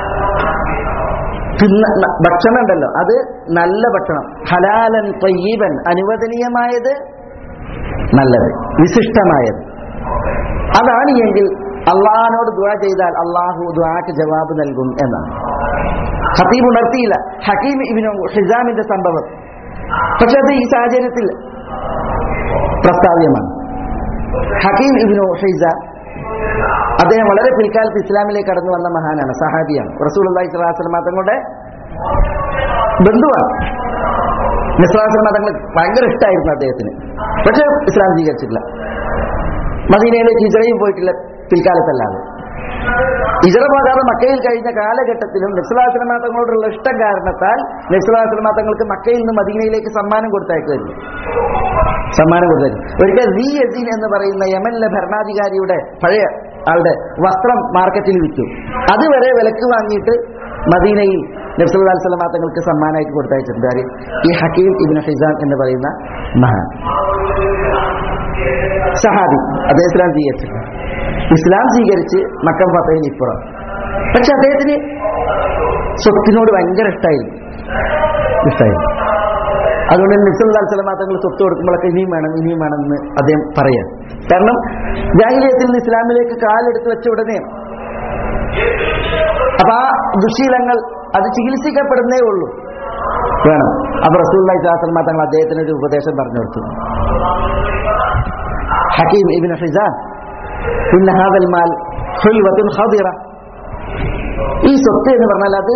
പിന്നെ ഭക്ഷണം ഉണ്ടല്ലോ, അത് നല്ല ഭക്ഷണം, ഹലാലൻ ത്വയ്യിബൻ, അനുവദനീയമായത്, നല്ലത്, വിശിഷ്ടമായത്, അതാണ് എങ്കിൽ അള്ളാഹിനോട് ദുആ ചെയ്താൽ അള്ളാഹു ദുആക്ക് ജവാബ് നൽകും എന്നാണ്. ഖതീബ് ഉണർത്തിയില്ല ഹക്കീം ഇബ്നു ഹിസാമിന്റെ സംഭവം, പക്ഷെ അത് ഈ സാഹചര്യത്തിൽ പ്രസ്താവ്യമാണ്. ഹക്കീം ഇബ്നു ഹിസാം അദ്ദേഹം വളരെ പിൽക്കാലത്ത് ഇസ്ലാമിലേക്ക് കടന്നു വന്ന മഹാനാണ്, സഹാബിയാണ്, റസൂലുള്ളാഹി സ്വല്ലല്ലാഹു അലൈഹി വസല്ലം തങ്ങളുടെ ബന്ധുവാണ്. നബി സ്വല്ലല്ലാഹു അലൈഹി വസല്ലം തങ്ങൾ ഭയങ്കര ഇഷ്ടമായിരുന്നു അദ്ദേഹത്തിന്, പക്ഷെ ഇസ്ലാം സ്വീകരിച്ചിട്ടില്ല. മദീനയിലേക്ക് ഹിജ്റയും പോയിട്ടില്ല പിൽക്കാലത്തല്ലാതെ. ഹിജ്റ പോകാതെ മക്കയിൽ കഴിഞ്ഞ കാലഘട്ടത്തിലും നബി സ്വല്ലല്ലാഹു അലൈഹി വസല്ലം തങ്ങളോടുള്ള ഇഷ്ടം കാരണത്താൽ നബി സ്വല്ലല്ലാഹു അലൈഹി വസല്ലം തങ്ങൾക്ക് മക്കയിൽ നിന്ന് മദീനയിലേക്ക് സമ്മാനം കൊടുത്തയക്കുമായിരുന്നു, സമ്മാനം കൊടുത്തായിരുന്നു. ഒരിക്കൽ റീ യസീൻ എന്ന് പറയുന്ന യമനിലെ ഭരണാധികാരിയുടെ പഴയ ആളുടെ വസ്ത്രം മാർക്കറ്റിൽ വിറ്റു. അതുവരെ വിലക്ക് വാങ്ങിയിട്ട് മദീനയിൽ നബി സല്ലല്ലാഹു അലൈഹി വസല്ലം തങ്ങൾക്ക് സമ്മാനമായിട്ട് കൊടുത്തയച്ചിട്ടുണ്ട് ഈ ഹക്കീം ഇബ്നു ഹിസാം എന്ന് പറയുന്ന മഹാൻ സഹാബി. അദ്ദേഹം ഇസ്ലാം സ്വീകരിച്ചിട്ടുണ്ട്. ഇസ്ലാം സ്വീകരിച്ച് മക്കം ഫതഹിന് ഇപ്പുറം. പക്ഷെ അദ്ദേഹത്തിന് സ്വത്തിനോട് ഭയങ്കര ഇഷ്ടമായിരുന്നു ഇഷ്ടമായിരുന്നു അതുകൊണ്ട് നബി സല്ലല്ലാഹു അലൈഹി വസല്ലം തങ്ങൾ സ്വത്ത് കൊടുക്കുമ്പോഴൊക്കെ ഇനിയും വേണം ഇനിയും വേണം എന്ന് അദ്ദേഹം പറയാം. കാരണം ജാഹിലിയ്യത്തിൽ നിന്ന് ഇസ്ലാമിലേക്ക് കാലെടുത്ത് വെച്ച ഉടനെ അപ്പൊ ആ ദുശീലങ്ങൾ അത് ചികിത്സിക്കപ്പെടുന്നേ ഉള്ളൂ വേണം. അപ്പൊ റസൂലുള്ളാഹി സ്വല്ലല്ലാഹു അലൈഹി വസല്ലം തങ്ങൾ അദ്ദേഹത്തിന് ഒരു ഉപദേശം പറഞ്ഞു കൊടുത്തു. ഹക്കീം ഇബ്നു ഹിസാം, ഇന്ന ഹാദൽ മാൽ ഹുൽവത്തുൻ ഖദിറ, ഈ സ്വത്ത് എന്ന് പറഞ്ഞാൽ അത്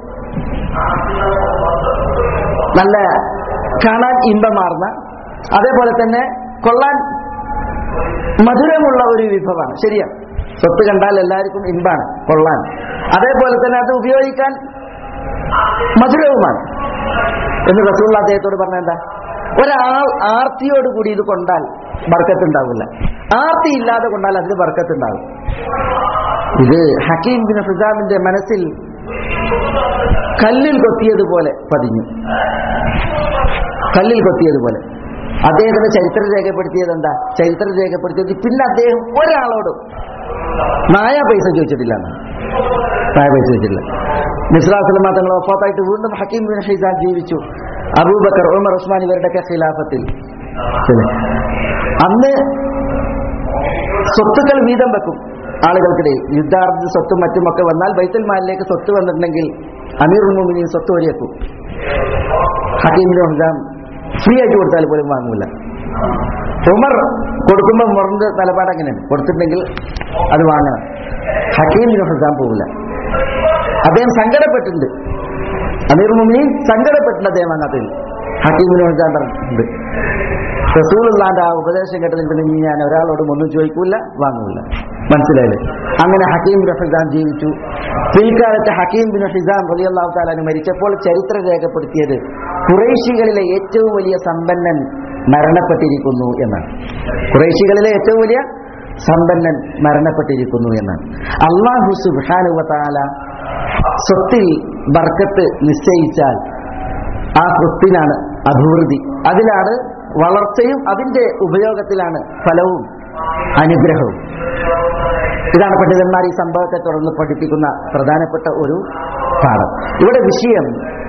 നല്ല കാണാൻ ഇമ്പമാർന്ന, അതേപോലെ തന്നെ കൊള്ളാൻ മധുരമുള്ള ഒരു വിഭവമാണ്. ശരിയാണ്, സ്വത്ത് കണ്ടാൽ എല്ലാവർക്കും ഇമ്പാണ്, കൊള്ളാൻ, അതേപോലെ തന്നെ അത് ഉപയോഗിക്കാൻ മധുരവുമാണ് എന്ന് റസൂലുള്ളാഹി അദ്ദേഹത്തോട് പറഞ്ഞ എന്താ, ഒരാൾ ആർത്തിയോടുകൂടി ഇത് കൊണ്ടാൽ ബർക്കത്തുണ്ടാവില്ല, ആർത്തി ഇല്ലാതെ കൊണ്ടാൽ അതിന് ബർക്കത്തുണ്ടാവും. ഇത് ഹക്കീം ഇബ്നു ഹിസാമിന്റെ മനസ്സിൽ കല്ലിൽ കൊത്തിയതുപോലെ പതിഞ്ഞു, കല്ലിൽ കൊത്തിയതുപോലെ. അദ്ദേഹത്തിന്റെ ചരിത്രം രേഖപ്പെടുത്തിയത് എന്താ, ചരിത്രം രേഖപ്പെടുത്തിയത് പിന്നെ അദ്ദേഹം ഒരാളോടും നായ പൈസ ചോദിച്ചിട്ടില്ല, നായ പൈസ ചോദിച്ചിട്ടില്ല. നബി സല്ലല്ലാഹു അലൈഹി വസല്ലം തങ്ങൾ വഫാത്തായിട്ട് വീണ്ടും ഹക്കീം ഇബ്നു ഹിസാം ജീവിച്ചു. അബൂബക്കർ, ഉമർ, ഉസ്മാൻ ഇവരുടെയൊക്കെ ഖിലാഫത്തിൽ. അന്ന് സ്വത്തുക്കൾ വീതം വെക്കും ആളുകൾക്കിടയിൽ. യുദ്ധാർത്ഥ സ്വത്തും മറ്റുമൊക്കെ വന്നാൽ ബൈത്തുൽ മാലിലേക്ക് സ്വത്ത് വന്നിട്ടുണ്ടെങ്കിൽ അമീറുൽ മുഅ്മിനീൻ സ്വത്ത് വരിയേക്കും. ഹക്കീം ഇബ്നു ഹിസാം ഫ്രീ ആയിട്ട് കൊടുത്താൽ പോലും വാങ്ങൂല. ഉമർ കൊടുക്കുമ്പോൾ ഉമറിന്റെ നിലപാട് അങ്ങനെയാണ്, കൊടുത്തിട്ടുണ്ടെങ്കിൽ അത് വാങ്ങണം. ഹക്കീം ഇബ്നു ഹിസാം പോകില്ല. അദ്ദേഹം സങ്കടപ്പെട്ടിട്ടുണ്ട്, അമീറുൽ മുഅ്മിനീൻ സങ്കടപ്പെട്ടിട്ടുണ്ട് അദ്ദേഹം വാങ്ങാത്തതിൽ. ഹക്കീം ഇബ്നു ഹിസാം പറഞ്ഞിട്ടുണ്ട്, റസൂലുള്ളാഹിന്റെ ആ ഉപദേശം കേട്ടതിൽ ഞാൻ ഒരാളോടും ഒന്നും ചോദിക്കൂല, വാങ്ങൂല. മനസ്സിലായില്ലേ? അങ്ങനെ ഹക്കീം ഇബ്നു ഹിസാം ജീവിച്ചു. പിൽക്കാലത്ത് ഹക്കീം ഇബ്നു ഹിസാം റളിയല്ലാഹു തആല അൻഹു മരിച്ചപ്പോൾ ചരിത്രം രേഖപ്പെടുത്തിയത് ഖുറൈശികളിലെ ഏറ്റവും വലിയ സമ്പന്നൻ മരണപ്പെട്ടിരിക്കുന്നു എന്നാണ്. ഖുറൈശികളിലെ ഏറ്റവും വലിയ സമ്പന്നൻ മരണപ്പെട്ടിരിക്കുന്നു എന്നാണ്. അല്ലാഹു സുബ്ഹാനഹു വ തആല സ്വത്തിൽ ബർക്കത്ത് നിശ്ചയിച്ചാൽ ആ സ്വത്തിനാണ് അഭിവൃദ്ധി, അതിലാണ് വളർച്ചയും, അതിന്റെ ഉപയോഗത്തിലാണ് ഫലവും അനുഗ്രഹവും. ഇതാണ് പണ്ഡിതന്മാർ ഈ സംഭവത്തെ തുടർന്ന് പഠിപ്പിക്കുന്ന പ്രധാനപ്പെട്ട ഒരു പാഠം. ഇവിടെ വിഷയം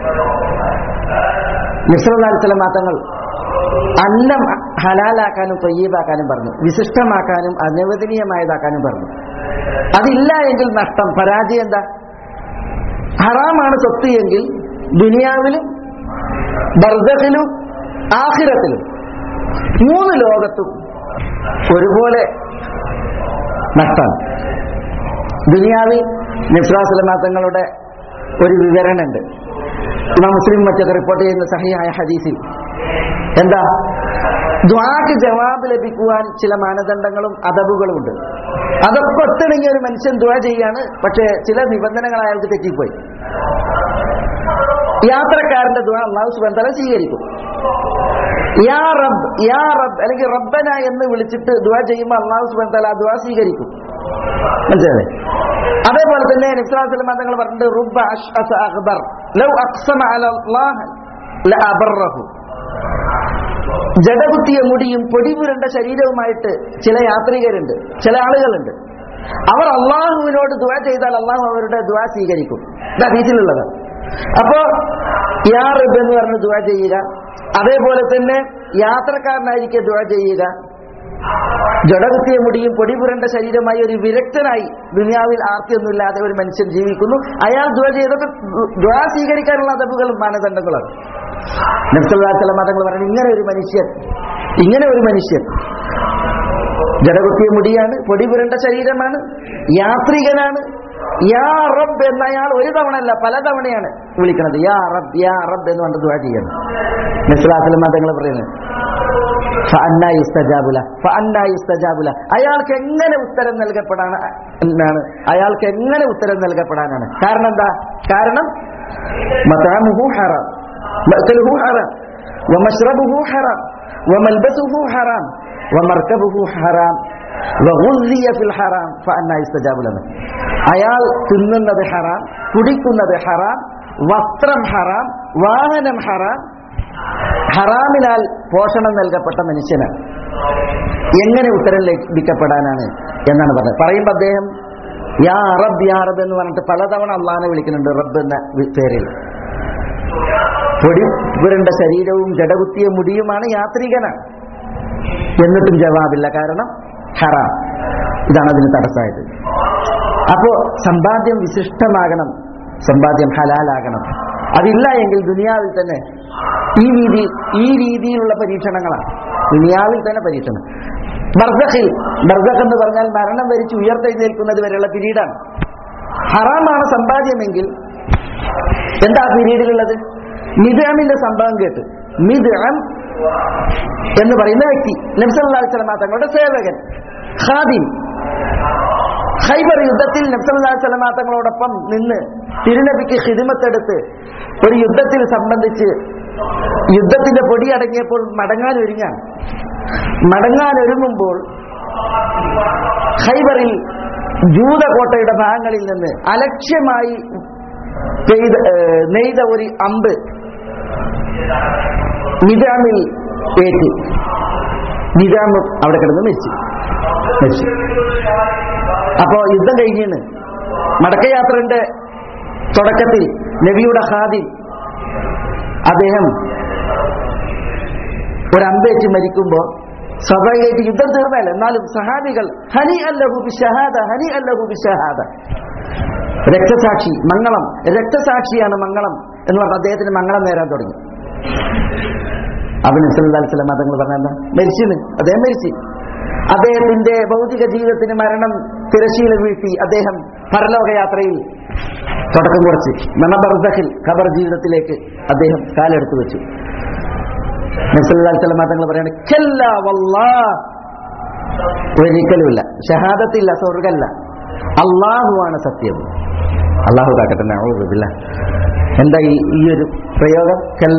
നബി സല്ലല്ലാഹു അലൈഹി വസല്ലം തങ്ങൾ അന്നം ഹലാലാക്കാനും തയ്യിബാക്കാനും പറഞ്ഞു, വിശിഷ്ടമാക്കാനും അനുവദനീയമായതാക്കാനും പറഞ്ഞു. അതില്ല എങ്കിൽ നഷ്ടം, പരാജയം എന്താ? ഹറാമാണ് സ്വത്ത് എങ്കിൽ ദുനിയാവിലും ബർസഖിലും ആഖിറത്തിലും മൂന്ന് ലോകത്തും ഒരുപോലെ നഷ്ടമാണ്. ദുനിയാവിൽ നബി സല്ലല്ലാഹു അലൈഹി വസല്ലം തങ്ങളുടെ ഒരു വിവരണമുണ്ട്, ഇമാം മുസ്ലിം മറ്റൊക്കെ റിപ്പോർട്ട് ചെയ്യുന്ന സഹിഹായ ഹദീസിൽ. എന്താ? ദുആക്ക് ജവാബ് ലഭിക്കുവാൻ ചില മാനദണ്ഡങ്ങളും അദബുകളും ഉണ്ട്. അതൊക്കെ ഒത്തിണങ്ങിയ ഒരു മനുഷ്യൻ ദുആ ചെയ്യാണ്, പക്ഷേ ചില നിബന്ധനകൾ അയാൾക്ക് തെറ്റിപ്പോയി. യാത്രക്കാരന്റെ ദുആ അല്ലാഹു സുബ്ഹാനഹു വ തആല സ്വീകരിക്കും. യാ റബ്ബ്, യാ റബ്ബ് അല്ലെങ്കിൽ റബ്ബന എന്ന് വിളിച്ചിട്ട് ദുആ ചെയ്യുമ്പോൾ അല്ലാഹു സുബ്ഹാനഹു വ തആല ആ ദുആ സ്വീകരിക്കും. മനസ്സിലായില്ലേ? അതേപോലെ തന്നെ നബി സല്ലല്ലാഹു അലൈഹി വസല്ലം തങ്ങൾ പറഞ്ഞിട്ട് റുബ്ബ അശ്അസ അഖ്ബർ ലൗ അഖ്സമ അലല്ലാഹ് ലഅബറഹു. ജടകുത്തിയ മുടിയും പൊടിപുരണ്ട ശരീരവുമായിട്ട് ചില യാത്രികരുണ്ട്, ചില ആളുകളുണ്ട്. അവർ അള്ളാഹുവിനോട് ദുആ ചെയ്താൽ അള്ളാഹു അവരുടെ ദുആ സ്വീകരിക്കും. ഇത് ഹദീസിലുള്ളത്. അപ്പോ യാ റബ്ബ് എന്ന് പറഞ്ഞ് ദുആ ചെയ്യുക, അതേപോലെ തന്നെ യാത്രക്കാരനായിരിക്കെ ദുആ ചെയ്യുക. ജടകുത്തിയ മുടിയും പൊടിപുരണ്ട ശരീരമായി ഒരു വിരക്തനായി ദുനിയാവിൽ ആർത്തിയൊന്നുമില്ലാതെ ഒരു മനുഷ്യൻ ജീവിക്കുന്നു. അയാൾ ദുആ ചെയ്തൊക്കെ ദുആ സ്വീകരിക്കാനുള്ള അദബുകളും മാനദണ്ഡങ്ങളാണ്. നബി സല്ലല്ലാഹു അലൈഹി വസല്ലം തങ്ങൾ പറഞ്ഞു, ഇങ്ങനെ ഒരു മനുഷ്യൻ ഇങ്ങനെ ഒരു മനുഷ്യൻ ജടകുത്തിയ മുടിയാണ്, പൊടിപുരണ്ട ശരീരമാണ്, യാത്രികനാണ്, യാ റബ്ബ് എന്നയാൾ ഒരു തവണ അല്ല പല തവണയാണ് വിളിക്കുന്നത്. യാ റബ്ബ് യാ റബ്ബ് എന്ന് കൊണ്ട് ദുആ ചെയ്യണം. നബി സല്ലല്ലാഹു അലൈഹി വസല്ലം തങ്ങൾ പറയുന്നത് ഫഅന്നാ യുസ്തജാബുല ഫഅന്നാ യുസ്തജാബുല അയാൾക്ക് എങ്ങനെ ഉത്തരം നൽകപ്പെടാൻ എന്നാണ് അയാൾക്ക് എങ്ങനെ ഉത്തരം നൽകപ്പെടാനാണ്. കാരണം എന്താ? കാരണം മത്അമുഹു ഹറാം, മഅ്കലുഹു ഹറാം, വമശ്റബുഹു ഹറാം, വമൽബസുഹു ഹറാം, വമർകബുഹു ഹറാം, വഗുസിയ ഫിൽ ഹറാം ഫഅന്നാ യുസ്തജാബുല. അയാൾ തിന്നുന്നത് ഹറാം, കുടിക്കുന്നത് ഹറാം, വസ്ത്രം ഹറാം, വാഹനം ഹറാം, ഹറാമിനാൽ പോഷണം നൽകപ്പെട്ട മനുഷ്യനാണ്. എങ്ങനെ ഉത്തരം ലഭിക്കപ്പെടാനാണ് എന്നാണ് പറഞ്ഞത്. പറയുമ്പോൾ അദ്ദേഹം യാ റബ്ബ് യാ റബ്ബ് എന്ന് പറഞ്ഞിട്ട് പലതവണ അള്ളാഹിനെ വിളിക്കുന്നുണ്ട് റബ്ബ് എന്ന പേരിൽ. പൊടി പുരണ്ട ശരീരവും ജടകുത്തിയ മുടിയുമാണ്, യാത്രികനാണ്. എന്നിട്ടും ജവാബില്ല, കാരണം ഹറാം. ഇതാണ് അതിന് തടസ്സമായത്. അപ്പോ സമ്പാദ്യം വിശിഷ്ടമാകണം, സമ്പാദ്യം ഹലാലാകണം. അതില്ല എങ്കിൽ ദുനിയാവിൽ തന്നെ ഈ രീതി ഈ രീതിയിലുള്ള പരീക്ഷണങ്ങളാണ്. ദുനിയാവിൽ തന്നെ പരീക്ഷണം. ബർസഖിൽ, ബർസഖ് എന്ന് പറഞ്ഞാൽ മരണം വരിച്ച് ഉയർത്തെഴുന്നേൽക്കുന്നത് വരെയുള്ള പിരീഡാണ്. ഹറാമാണ് സമ്പാദ്യമെങ്കിൽ എന്താ പിരീഡിലുള്ളത്? മിദ്അമിന്റെ സംഭവം കേട്ട്, മിദ്അം എന്ന് പറയുന്ന വ്യക്തി നബി സല്ലല്ലാഹു അലൈഹി വസല്ലം തങ്ങളുടെ സേവകൻ, ഖാദിം, ഖൈബർ യുദ്ധത്തിൽ നബി സല്ലല്ലാഹു അലൈഹി വസല്ലം തങ്ങളോടൊപ്പം നിന്ന് തിരുനബിക്ക് ഖിദ്മത്തെടുത്ത് ഒരു യുദ്ധത്തിൽ സംബന്ധിച്ച് യുദ്ധത്തിന്റെ പൊടി അടങ്ങിയപ്പോൾ മടങ്ങാൻ ഒരുങ്ങാൻ മടങ്ങാൻ ഒരുങ്ങുമ്പോൾ ഖൈബറിൽ ജൂതകോട്ടയുടെ ഭാഗങ്ങളിൽ നിന്ന് അലക്ഷ്യമായി പെയ്ത നെയ്ത ഒരു അമ്പ് നിജാമിൽ ഏറ്റി. നിജാം അവിടെ കിടന്ന് മരിച്ചു മരിച്ചു അപ്പോ യുദ്ധം കഴിഞ്ഞിന് മടക്കയാത്രന്റെ തുടക്കത്തിൽ നബിയുടെ ഖാദിം അദ്ദേഹം ഒരമ്പേറ്റ് മരിക്കുമ്പോ സ്വാഭാവികമായിട്ട് യുദ്ധം തീർന്നല്ല, എന്നാലും സഹാബികൾ ഹനി അല്ലഹു ബിശഹാദ ഹനി അല്ലഹു ബിശഹാദ, രക്തസാക്ഷി മംഗളം, രക്തസാക്ഷിയാണ് മംഗളം എന്ന് പറഞ്ഞ അദ്ദേഹത്തിന് മംഗളം നേരാൻ തുടങ്ങി. അബ്നു സല്ലല്ലാഹു അലൈഹി വസല്ലം തങ്ങൾ പറഞ്ഞ മരിച്ചിന്, അദ്ദേഹം മരിച്ചു. അദ്ദേഹത്തിന്റെ ഭൗതിക ജീവിതത്തിന് മരണം തിരശീല വീഴ്ത്തി അദ്ദേഹം പരലോകയാത്രയിൽ തുടക്കം കുറിച്ച് ബർസഖിൽ ഖബർ ജീവിതത്തിലേക്ക് അദ്ദേഹം കാലെടുത്തു വെച്ചു. നബി സല്ലല്ലാഹു അലൈഹി വസല്ലം തങ്ങൾ പറയാണ്, കല്ലാ വല്ലാഹ്, ഒരിക്കലുമില്ല, ഷഹാദത്തില്ല, സ്വർഗ്ഗമല്ല, അല്ലാഹുവാണ് സത്യം. അല്ലാഹു കാക്കട്ടെ. നഊദു ബില്ലാഹ്. എന്താ ഈ ഒരു പ്രയോഗം? കല്ല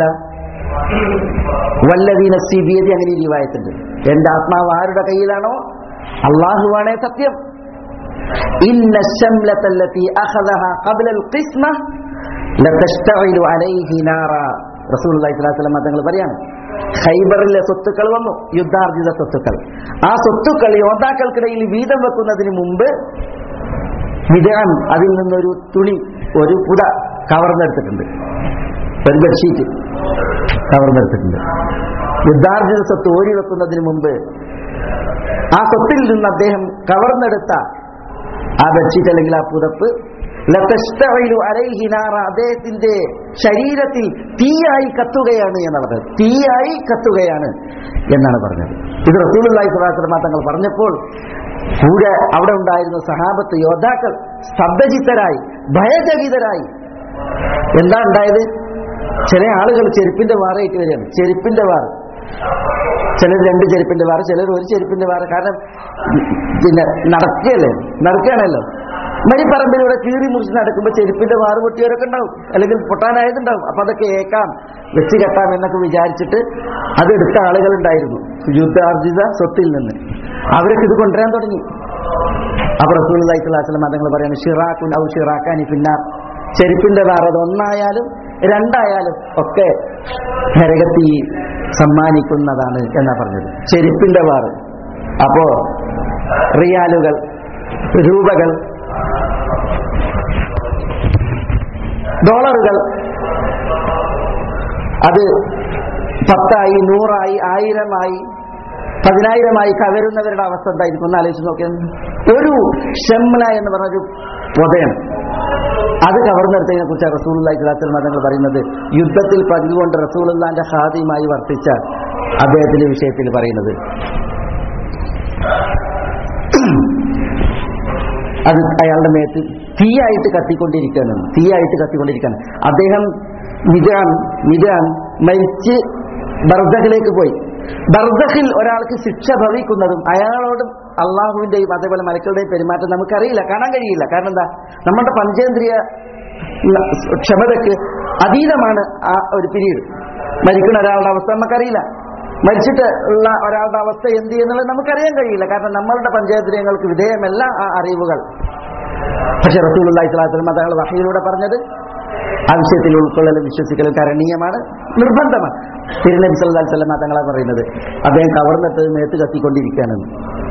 വല്ലദീ നഫ്സി ബിയദി, അങ്ങനെ റിവായത്തുണ്ട്. എന്റെ ആത്മാവ് ആരുടെ കയ്യിലാണോ അല്ലാഹുവാണേ സത്യം. ഇന്ന ശംലതല്ലതി അഖദഹാ ഖബ്ല അൽ ഖിസ്മ ലതശ്തഇലു അലൈഹി നാറ. റസൂലുള്ളാഹി സ്വല്ലല്ലാഹു അലൈഹി വസല്ലം തങ്ങൾ പറയാണ്, ഖൈബറിലെ സ്വത്തുക്കൾ വന്നു, യുദ്ധാർജിത സ്വത്തുക്കൾ. ആ സ്വത്തുക്കൾ യോദ്ധാക്കൾക്കിടയിൽ വീതം വെക്കുന്നതിന് മുമ്പ് വിദഅം, അതിൽ നിന്നൊരു തുണി, ഒരു പുട കവർന്നെടുത്തിട്ടുണ്ട്, ഒരു ബെഡ്ഷീറ്റ് കവർന്നെടുത്തിട്ടുണ്ട്. യുദ്ധാർജിത സ്വത്ത് ഓരി വെക്കുന്നതിന് മുമ്പ് ആ സ്വത്തിൽ നിന്ന് അദ്ദേഹം കവർന്നെടുത്ത ആ ബെഡ്ഷീറ്റ് അല്ലെങ്കിൽ ആ പുതപ്പ് ലതശ്തഇലു അലൈഹി നാറ, അദ്ദേഹത്തിന്റെ ശരീരത്തിൽ തീയായി കത്തുകയാണ് എന്നുള്ളത്, തീയായി കത്തുകയാണ് എന്നാണ് പറഞ്ഞത്. ഇത് റസൂലുള്ളാഹി സ്വല്ലല്ലാഹു അലൈഹി വസല്ലം തങ്ങൾ പറഞ്ഞപ്പോൾ കൂടെ അവിടെ ഉണ്ടായിരുന്ന സഹാബത്ത് യോദ്ധാക്കൾ സ്തബ്ധചിത്തരായി, ഭയചകിതരായി. എന്താ ഉണ്ടായത്? ചില ആളുകൾ ചെരുപ്പിന്റെ വാറയിട്ട് വരികയാണ്. ചെരുപ്പിന്റെ വാറ്, ചിലർ രണ്ട് ചെരുപ്പിന്റെ വാറ്, ചിലർ ഒരു ചെരുപ്പിന്റെ വാറ്. കാരണം പിന്നെ നടക്കുകയല്ലേ, നടക്കുകയാണല്ലോ. മരിപ്പറമ്പിലൂടെ കീറി മുറിച്ച് നടക്കുമ്പോൾ ചെരുപ്പിന്റെ വാറ് പൊട്ടിയവരൊക്കെ ഉണ്ടാവും, അല്ലെങ്കിൽ പൊട്ടാനായതുണ്ടാവും. അപ്പൊ അതൊക്കെ ഏക്കാം, വെച്ച് കെട്ടാം എന്നൊക്കെ വിചാരിച്ചിട്ട് അതെടുത്ത ആളുകളുണ്ടായിരുന്നു യുദ്ധാർജിത സ്വത്തിൽ നിന്ന്. അവരൊക്കെ ഇത് കൊണ്ടുവരാൻ തുടങ്ങി. അപ്പൊ റസൂലുള്ളാഹി സ്വല്ലല്ലാഹു അലൈഹി വസല്ലം തങ്ങൾ പറയാണ്, ഷിറാഖുൻ ഔ ഷിറാഖാനി ഫിന്നാർ, ചെരുപ്പിന്റെ വാറ് അത് ഒന്നായാലും രണ്ടായാലും ഒക്കെ നരകത്തി സമ്മാനിക്കുന്നതാണ് എന്നാ പറഞ്ഞത്. ചെരുപ്പിന്റെ വാറ്. അപ്പോ റിയാലുകൾ, രൂപകൾ, ഡോളറുകൾ അത് പത്തായി, നൂറായി, ആയിരമായി, പതിനായിരമായി കവരുന്നവരുടെ അവസ്ഥ എന്തായിരിക്കും ഒന്ന് ആലോചിച്ച് നോക്കിയാൽ. ഒരു ഷംല എന്ന് പറഞ്ഞൊരു പൊതയം അത് കവർന്നെടുത്തതിനെ കുറിച്ച് റസൂലുള്ളാഹി സ്വല്ലല്ലാഹു അലൈഹി വസല്ലം തങ്ങൾ പറയുന്നത്, യുദ്ധത്തിൽ പങ്കുകൊണ്ട് റസൂലുള്ളാഹിന്റെ ഖാദിമായി വർത്തിച്ച അദ്ദേഹത്തിന്റെ വിഷയത്തിൽ പറയുന്നത്, അത് അയാളുടെ മേത്ത് തീയായിട്ട് കത്തിക്കൊണ്ടിരിക്കുകയാണ് തീയായിട്ട് കത്തിക്കൊണ്ടിരിക്കുകയാണ് അദ്ദേഹം മിദാൻ മിദാൻ മരിച്ച് ബർസഖിലേക്ക് പോയി. ബർസഖിൽ ഒരാൾക്ക് ശിക്ഷ ഭവിക്കുന്നതും അയാളോട് അള്ളാഹുവിന്റെയും അതേപോലെ മലക്കളുടെയും പെരുമാറ്റം നമുക്കറിയില്ല, കാണാൻ കഴിയില്ല. കാരണം എന്താ, നമ്മുടെ പഞ്ചേന്ദ്രിയ ക്ഷമതയ്ക്ക് അതീതമാണ് ആ ഒരു പിരീഡ്. മരിക്കുന്ന ഒരാളുടെ അവസ്ഥ നമുക്കറിയില്ല, മരിച്ചിട്ട് ഉള്ള ഒരാളുടെ അവസ്ഥ എന്ത് എന്നുള്ളത് നമുക്കറിയാൻ കഴിയില്ല. കാരണം നമ്മളുടെ പഞ്ചേന്ദ്രിയങ്ങൾക്ക് വിധേയമല്ല ആ അറിവുകൾ. പക്ഷെ റസൂലുള്ളാഹി സ്വല്ലല്ലാഹു അലൈഹി വസല്ലം തങ്ങൾ വഹയിലൂടെ പറഞ്ഞത് ആ വിഷയത്തിൽ ഉൾക്കൊള്ളലും വിശ്വസിക്കലും കരണീയമാണ്, നിർബന്ധമാണ്. തിരുനബി സല്ലല്ലാഹു അലൈഹി വസല്ലം തങ്ങളാണ് പറയുന്നത്, അദ്ദേഹം കവർന്നിട്ട് മേത്ത് കത്തിക്കൊണ്ടിരിക്കുകയാണെന്ന്.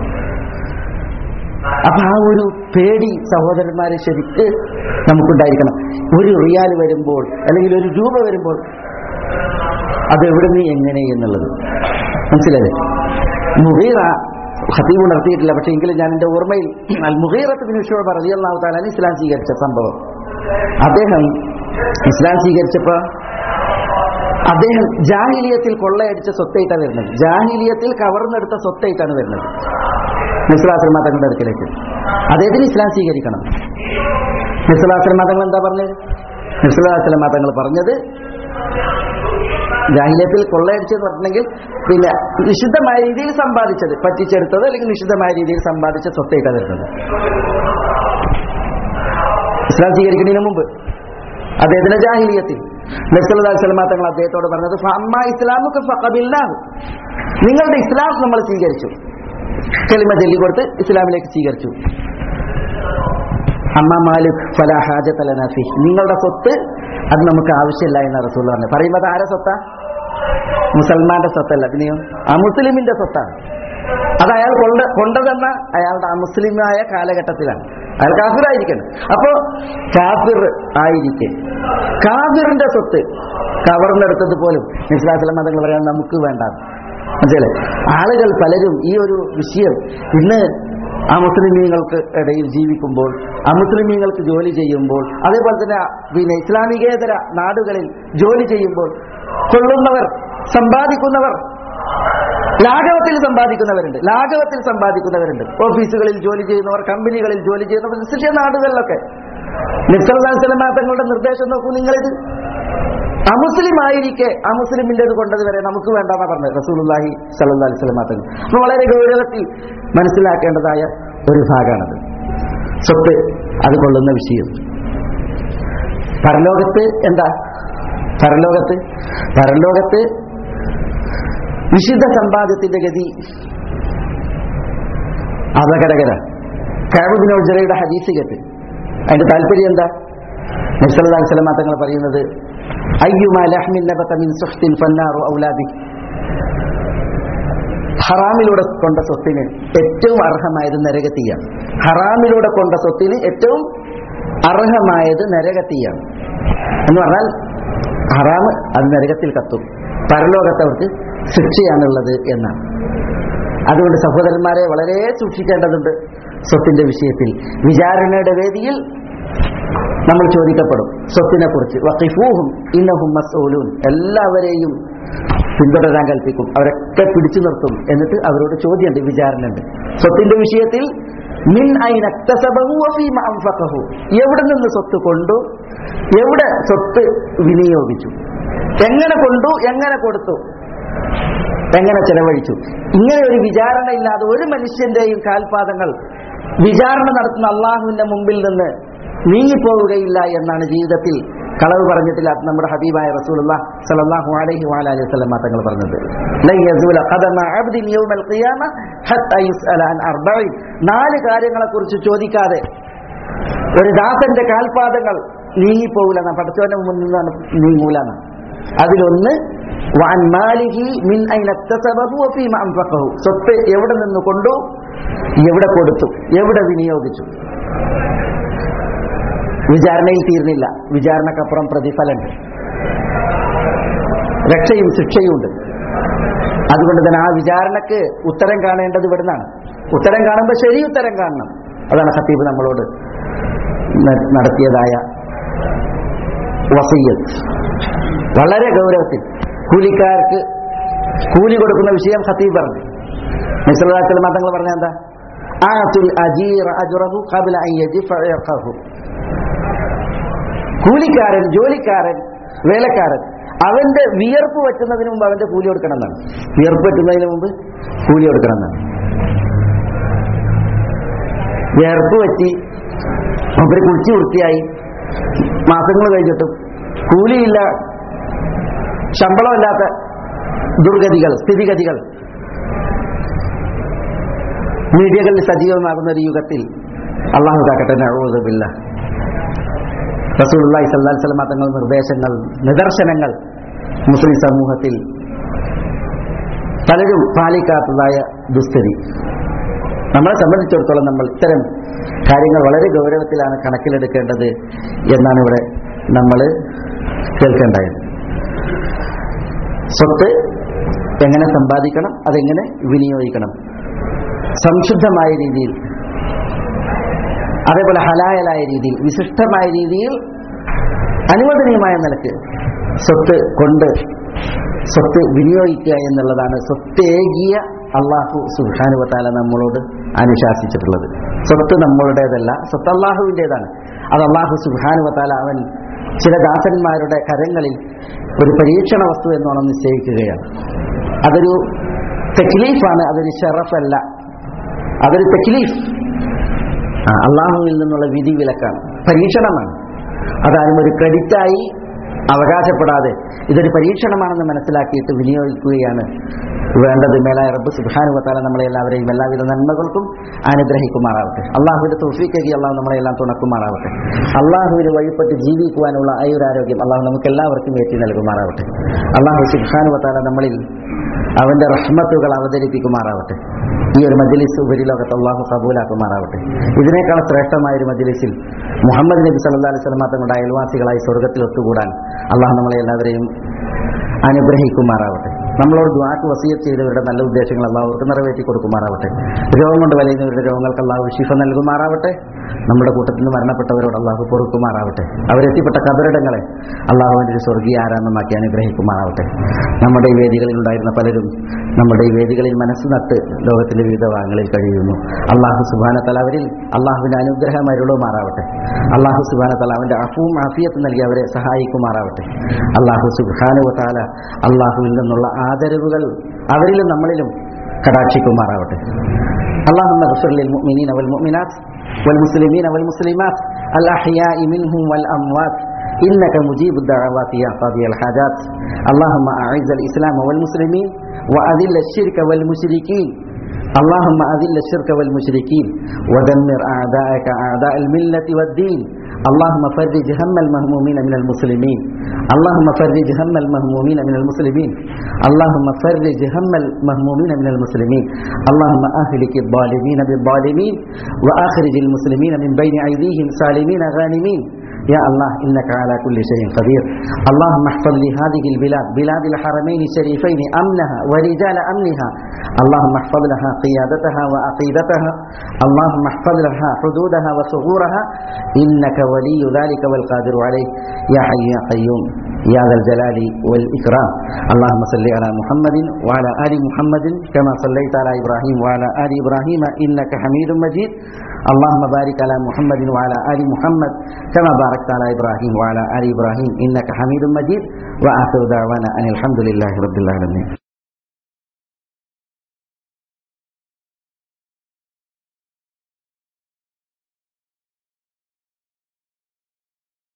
അപ്പൊ ആ ഒരു പേടി സഹോദരന്മാരെ ശരിക്ക് നമുക്കുണ്ടായിരിക്കണം. ഒരു റിയാൽ വരുമ്പോൾ അല്ലെങ്കിൽ ഒരു രൂപ വരുമ്പോൾ അത് എവിടെ നിന്ന് എങ്ങനെ എന്നുള്ളത് മനസ്സിലായി. മുഗീറ ഖതീബ് ഉണർത്തിയിട്ടില്ല, പക്ഷെ എങ്കിലും ഞാൻ എൻ്റെ ഓർമ്മയിൽ അൽ മുഗീറത്ത് ബിൻ ശുഅബ റളിയല്ലാഹു തആല അൻഹു ഇസ്ലാം സ്വീകരിച്ച സംഭവം, അദ്ദേഹം ഇസ്ലാം സ്വീകരിച്ചപ്പോൾ അദ്ദേഹം ജാഹിലിയത്തിൽ കൊള്ളയടിച്ച സ്വത്തായിട്ടാണ് വരുന്നത്. ജാഹിലിയത്തിൽ കവർന്നെടുത്ത സ്വത്തായിട്ടാണ് വരുന്നത് നബിസ്വല്ലല്ലാഹു തങ്ങളുടെ അടുക്കലേക്ക്. അദ്ദേഹത്തിന് ഇസ്ലാം സ്വീകരിക്കണം. നബിസ്വല്ലല്ലാഹു തങ്ങൾ എന്താ പറഞ്ഞത്? നബിസ്വല്ലല്ലാഹു തങ്ങൾ പറഞ്ഞത്, ജാഹിലിയത്തിൽ കൊള്ളയടിച്ചെന്ന് പറഞ്ഞിട്ടുണ്ടെങ്കിൽ പിന്നെ നിഷിദ്ധമായ രീതിയിൽ സമ്പാദിച്ചത്, പറ്റിച്ചെടുത്തത് അല്ലെങ്കിൽ നിഷിദ്ധമായ രീതിയിൽ സമ്പാദിച്ച സ്വത്തായിട്ടാണ് വരുന്നത്. ഇസ്ലാം സ്വീകരിക്കുന്നതിന് മുമ്പ് അദ്ദേഹത്തിന്റെ ജാഹിലിയത്തിൽ നബി സല്ലല്ലാഹു അലൈഹി വസല്ലം തങ്ങൾ അദ്ദേഹത്തോട് പറഞ്ഞത്, ഫഅമ്മാ ഇസ്ലാമുക ഫഖബിൽനാഹു, നിങ്ങളുടെ ഇസ്ലാം നമ്മൾ സ്വീകരിച്ചു, കലിമ ചൊല്ലി കൊടുത്ത് ഇസ്ലാമിലേക്ക് സ്വീകരിച്ചു. അമ്മാ മാലിക് ഫലാ ഹാജത ലനാ ഫീഹി, നിങ്ങളുടെ സ്വത്ത് അത് നമുക്ക് ആവശ്യമില്ല എന്ന് റസൂൽ പറഞ്ഞു. പറയുമ്പോൾ ആരെ സ്വത്താ? മുസൽമാന്റെ സ്വത്തല്ല, പിന്നെയോ ആ മുസ്ലിമിന്റെ സ്വത്താണ്. അത് അയാൾ കൊണ്ട കൊണ്ടതെന്ന അയാളുടെ അമുസ്ലിമായ കാലഘട്ടത്തിലാണ്. അയാൾ കാഫിറായിരിക്കണം. അപ്പോ കാഫിർ ആയിരിക്കെ കാഫിറിന്റെ സ്വത്ത് കവർന്നെടുത്തത് പോലും നബി സല്ലല്ലാഹു അലൈഹി വസല്ലം തങ്ങൾ പറയാൻ നമുക്ക് വേണ്ട. മനസ്സിലെ ആളുകൾ പലരും ഈ ഒരു വിഷയം ഇന്ന് ആ മുസ്ലിമീങ്ങൾക്ക് ഇടയിൽ ജീവിക്കുമ്പോൾ, ആ മുസ്ലിമീങ്ങൾക്ക് ജോലി ചെയ്യുമ്പോൾ, അതേപോലെ തന്നെ പിന്നെ ഇസ്ലാമികേതര നാടുകളിൽ ജോലി ചെയ്യുമ്പോൾ കൊള്ളുന്നവർ, സമ്പാദിക്കുന്നവർ, ലാഘവത്തിൽ സമ്പാദിക്കുന്നവരുണ്ട് ലാഘവത്തിൽ സമ്പാദിക്കുന്നവരുണ്ട് ഓഫീസുകളിൽ ജോലി ചെയ്യുന്നവർ, കമ്പനികളിൽ ജോലി ചെയ്യുന്നവർ, വിശിഷ്യ നാടുകളിലൊക്കെ. നബി സല്ലല്ലാഹു അലൈഹി വസല്ലം തങ്ങളുടെ നിർദ്ദേശം നോക്കൂ നിങ്ങളിത്. അമുസ്ലിം ആയിരിക്കെ അമുസ്ലിമിൻ്റെത് കൊണ്ടത് വരെ നമുക്ക് വേണ്ടെന്നാ പറഞ്ഞത് റസൂലുള്ളാഹി സ്വല്ലല്ലാഹു അലൈഹി വസല്ലം തങ്ങൾ. അപ്പോൾ വളരെ ഗൗരവത്തിൽ മനസ്സിലാക്കേണ്ടതായ ഒരു ഭാഗമാണത്, സ്വത്ത് അത് കൊള്ളുന്ന വിഷയം. പരലോകത്ത് എന്താ? പരലോകത്ത് പരലോകത്ത് വിശുദ്ധ സമ്പാദ്യത്തിന്റെ ഗതി അപകടകര. കഅബ് ബിൻ ഉജ്റയുടെ ഹദീസ് കേട്ട് അതിന്റെ താല്പര്യം എന്താ? നബി സല്ലല്ലാഹു അലൈഹി വസല്ലം തങ്ങൾ പറയുന്നത്, അയ്യുമാ ലഹ്മിൻ നബത മിൻ സുഹ്തിൻ ഫന്നാറു ഔലാദി, ഹറാമിലൂടെ കൊണ്ട സ്വത്തിന് ഏറ്റവും അർഹമായത് നരകത്തിയാണ്. ഹറാമിലൂടെ കൊണ്ട സ്വത്തിന് ഏറ്റവും അർഹമായത് നരകത്തിയാണ് എന്ന് പറഞ്ഞാൽ ഹറാമ് അത് നരകത്തിൽ കത്തും, പരലോകത്ത് അവർക്ക് ശിക്ഷയാണുള്ളത് എന്നാണ്. അതുകൊണ്ട് സഹോദരന്മാരെ വളരെ സൂക്ഷിക്കേണ്ടതുണ്ട് സ്വത്തിന്റെ വിഷയത്തിൽ. വിചാരണയുടെ വേദിയിൽ നമ്മൾ ചോദിക്കപ്പെടും സ്വത്തിനെ കുറിച്ച്. വഖിഫൂഹും ഇന്നഹും മസ്ഊലൂൻ, എല്ലാവരെയും പിന്തുടരാൻ കൽപ്പിക്കും, അവരൊക്കെ പിടിച്ചു നിർത്തും. എന്നിട്ട് അവരോട് ചോദ്യമുണ്ട്, വിചാരണയുണ്ട് സ്വത്തിന്റെ വിഷയത്തിൽ. മിൻ ഐന ഇക്തസബഹു വഫീമ അൻഫഖഹു, എവിടെ നിന്ന് സ്വത്ത് കൊണ്ടു, എവിടെ സ്വത്ത് വിനിയോഗിച്ചു, എങ്ങനെ കൊണ്ടു, എങ്ങനെ കൊടുത്തു, എങ്ങനെ ചെലവഴിച്ചു. ഇങ്ങനെ ഒരു വിചാരണ ഇല്ലാതെ ഒരു മനുഷ്യന്റെയും കാൽപാദങ്ങൾ വിചാരണ നടത്തുന്ന അള്ളാഹുവിന്റെ മുമ്പിൽ നിന്ന് നീങ്ങിപ്പോവുകയില്ല എന്നാണ് ജീവിതത്തിൽ കളവ് പറഞ്ഞിട്ടില്ല നമ്മുടെ ഹബീബായ റസൂലുള്ളാഹി സ്വല്ലല്ലാഹു അലൈഹി വഅലിഹി വസല്ലം തങ്ങൾ പറഞ്ഞത്. ലൻ യസൂല ഖദമ അബ്ദിൻ യൗമൽ ഖിയാമ ഹത്താ യുസ്അല അൻ അർബഈൻ, നാല് കാര്യങ്ങളെ കുറിച്ച് ചോദിക്കാതെ ഒരു ദാസന്റെ കാൽപാദങ്ങൾ നീങ്ങിപ്പോകില്ല, പഠിച്ചവന്റെ മുന്നിൽ നിന്നാണ് നീങ്ങൂലാണ്. അതിലൊന്ന് വഅൻ മാലിഹി മിൻ ഐന ഇക്തസബഹു വഫീമ അൻഫഖഹു, സ്വത്ത് എവിടെ നിന്ന് കൊണ്ടു, എവിടെ കൊടുത്തു, എവിടെ വിനിയോഗിച്ചു. വിചാരണയിൽ തീർന്നില്ല, വിചാരണക്കപ്പുറം പ്രതിഫലമുണ്ട്, രക്ഷയും ശിക്ഷയുമുണ്ട്. അതുകൊണ്ട് തന്നെ ആ വിചാരണക്ക് ഉത്തരം കാണേണ്ടത് ഇവിടുന്നാണ്. ഉത്തരം കാണുമ്പോൾ ശരി ഉത്തരം കാണണം. അതാണ് ഖത്തീബ് നമ്മളോട് നടത്തിയതായ വസിയ്യത്ത്. വളരെ ഗൗരവത്തിൽ കൂലിക്കാർക്ക് കൂലി കൊടുക്കുന്ന വിഷയം ഖത്തീബ് പറഞ്ഞു. നബി സല്ലല്ലാഹു അലൈഹി വസല്ലം തങ്ങൾ പറഞ്ഞ എന്താ? ആതുൽ അജീറ അജ്റഹു ഖബ്ല അൻ യജ്ഫഅഹു. കൂലിക്കാരൻ, ജോലിക്കാരൻ, വേലക്കാരൻ അവന്റെ വിയർപ്പ് വെട്ടുന്നതിന് മുമ്പ് അവന്റെ കൂലി കൊടുക്കണം എന്നാണ്. വിയർപ്പ് വെട്ടുന്നതിന് മുമ്പ് കൂലി കൊടുക്കണം എന്നാണ്. വിയർപ്പ് വെറ്റി അവര് കുളിച്ച് വൃത്തിയായി മാസങ്ങൾ കഴിഞ്ഞിട്ടും കൂലിയില്ല, ശമ്പളമില്ലാത്ത ദുർഗതികൾ, സ്ഥിതിഗതികൾ മീഡിയകളിൽ സജീവമാകുന്ന ഒരു യുഗത്തിൽ അള്ളാഹു കാക്കട്ടെ. നഊദു ബില്ലാഹ്. റസൂലുള്ളാഹി സ്വല്ലല്ലാഹു അലൈഹി വസല്ലം തങ്ങളുടെ നിർദ്ദേശങ്ങൾ, നിദർശനങ്ങൾ മുസ്ലിം സമൂഹത്തിൽ പലരും പാലിക്കാത്തതായ ദുസ്ഥിതി. നമ്മളെ സംബന്ധിച്ചിടത്തോളം നമ്മൾ ഇത്തരം കാര്യങ്ങൾ വളരെ ഗൗരവത്തിലാണ് കണക്കിലെടുക്കേണ്ടത് എന്നാണ് ഇവിടെ നമ്മൾ കേൾക്കേണ്ടത്. സ്വത്ത് എങ്ങനെ സമ്പാദിക്കണം, അതെങ്ങനെ വിനിയോഗിക്കണം, സംശുദ്ധമായ രീതിയിൽ, അതേപോലെ ഹലായലായ രീതിയിൽ, വിശിഷ്ടമായ രീതിയിൽ, അനുവദനീയമായ നിലക്ക് സ്വത്ത് കൊണ്ട് സ്വത്ത് വിനിയോഗിക്കുക എന്നുള്ളതാണ് സ്വത്തേകിയ അള്ളാഹു സുബ്ഹാനഹു വ തആല നമ്മളോട് അനുശാസിച്ചിട്ടുള്ളത്. സ്വത്ത് നമ്മളുടേതല്ല, സ്വത്ത് അള്ളാഹുവിൻ്റെതാണ്. അത് അള്ളാഹു സുബ്ഹാനഹു വ തആല അവൻ ചില ദാസന്മാരുടെ കരങ്ങളിൽ ഒരു പരീക്ഷണ വസ്തു എന്നോണം നിശ്ചയിക്കുകയാണ്. അതൊരു തക്ലീഫാണ്, അതൊരു ഷറഫല്ല, അതൊരു തക്ലീഫ്, അള്ളാഹുവിൽ നിന്നുള്ള വിധി വിലക്കാണ്, പരീക്ഷണമാണ്. അതാരും ഒരു ക്രെഡിറ്റായി അവകാശപ്പെടാതെ ഇതൊരു പരീക്ഷണമാണെന്ന് മനസ്സിലാക്കിയിട്ട് വിനിയോഗിക്കുകയാണ് വേണ്ടത്. മേലായ റബ്ബ് സുബ്ഹാനഹു വ തആല നമ്മളെ എല്ലാവരെയും എല്ലാവിധ നന്മകൾക്കും അനുഗ്രഹിക്കുമാറാവട്ടെ. അള്ളാഹുവിന്റെ തൗഫീഖ് അള്ളാഹു നമ്മളെ എല്ലാം തുണക്കുമാറാവട്ടെ. അള്ളാഹുവിന് വഴിപ്പെട്ട് ജീവിക്കുവാനുള്ള ആയുരാരോഗ്യം അള്ളാഹു നമുക്ക് എല്ലാവർക്കും ഏറ്റി നൽകുമാറാവട്ടെ. അള്ളാഹു സുബ്ഹാനഹു വ തആല നമ്മളിൽ അവന്റെ റഹ്മത്തുകൾ അവതരിപ്പിക്കുമാറാവട്ടെ. ഈ ഒരു മജ്ലിസ് ഉപരിലോകത്ത് അള്ളാഹു കബൂലാക്കുമാറാവട്ടെ. ഇതിനേക്കാൾ ശ്രേഷ്ഠമായ ഒരു മജ്ലിസിൽ മുഹമ്മദ് നബി സല്ലല്ലാഹു അലൈഹി വസല്ലം തങ്ങളുടെ അയൽവാസികളായി സ്വർഗ്ഗത്തിൽ ഒത്തുകൂടാൻ അള്ളാഹു നമ്മളെ എല്ലാവരെയും അനുഗ്രഹിക്കുമാറാവട്ടെ. നമ്മളോട് ദുആക്ക് വസിയത്ത് ചെയ്തവരുടെ നല്ല ഉദ്ദേശങ്ങൾ അള്ളാഹു അവർക്ക് നിറവേറ്റി കൊടുക്കുമാറാവട്ടെ. രോഗം കൊണ്ട് വലയുന്നവരുടെ രോഗങ്ങൾക്ക് അള്ളാഹു ശിഫ നൽകുമാറാവട്ടെ. നമ്മുടെ കൂട്ടത്തിൽ നിന്ന് മരണപ്പെട്ടവരോട് അള്ളാഹു പൊറുക്കുമാറാവട്ടെ. അവരെത്തിപ്പെട്ട കബറിടങ്ങളെ അള്ളാഹു അവൻ്റെ ഒരു സ്വർഗീയ ആരാമമാക്കി അനുഗ്രഹിക്കുമാറാവട്ടെ. നമ്മുടെ ഈ വേദികളിൽ ഉണ്ടായിരുന്ന പലരും നമ്മുടെ ഈ വേദികളിൽ മനസ്സ് നട്ട് ലോകത്തിന്റെ വിവിധ ഭാഗങ്ങളിൽ കഴിയുന്നു. അള്ളാഹു സുബ്ഹാനഹു വ തആല അവരിൽ അള്ളാഹുവിന്റെ അനുഗ്രഹം അരുളുമാറാവട്ടെ. അള്ളാഹു സുബ്ഹാനഹു വ തആല അവന്റെ അഫ്വും ആഫിയത്തും നൽകി അവരെ സഹായിക്കുമാറാവട്ടെ. അള്ളാഹു സുബ്ഹാനഹു വ തആല അള്ളാഹുവിൽ നിന്നുള്ള ആദരവുകൾ അവരിലും നമ്മളിലും കടാക്ഷിക്കുമാറാവട്ടെ. അല്ലാഹുമ്മ ഗ്ഫിർ ലിൽ മുഅ്മിനീന വൽ മുഅ്മിനാത്ത് വൽ മുസ്ലിമീന വൽ മുസ്ലിമാത്ത് അൽ അഹ്യാഇ മിൻഹും വൽ അംവാത്ത് إنك مجيب الدعوات يا قاضي الحاجات. اللهم أعز الإسلام والمسلمين وأذل الشرك والمشركين. اللهم أذل الشرك والمشركين ودمر أعداءك أعداء الملة والدين. اللهم فرج هم المهمومين من المسلمين. اللهم فرج هم المهمومين من المسلمين. اللهم فرج هم المهمومين من المسلمين. اللهم أهلك الظالمين بالظالمين وأخرج المسلمين من بين أيديهم سالمين غانمين. يا الله إنك على كل شيء قدير. اللهم احفظ لهذه البلاد بلاد الحرمين الشريفين أمنها ورجال أمنها. اللهم احفظ لها قيادتها وعقيدتها. اللهم احفظ لها حدودها وثغورها إنك ولي ذلك والقادر عليه يا حي يا قيوم يا ذا الجلال والإكرام. اللهم صل على محمد وعلى آل محمد كما صليت على إبراهيم وعلى آل إبراهيم إنك حميد مجيد. اللهم بارك على محمد وعلى آل محمد كما باركت على إبراهيم وعلى آل إبراهيم إنك حميد مجيد. وآخر دعوانا أن الحمد لله رب العالمين.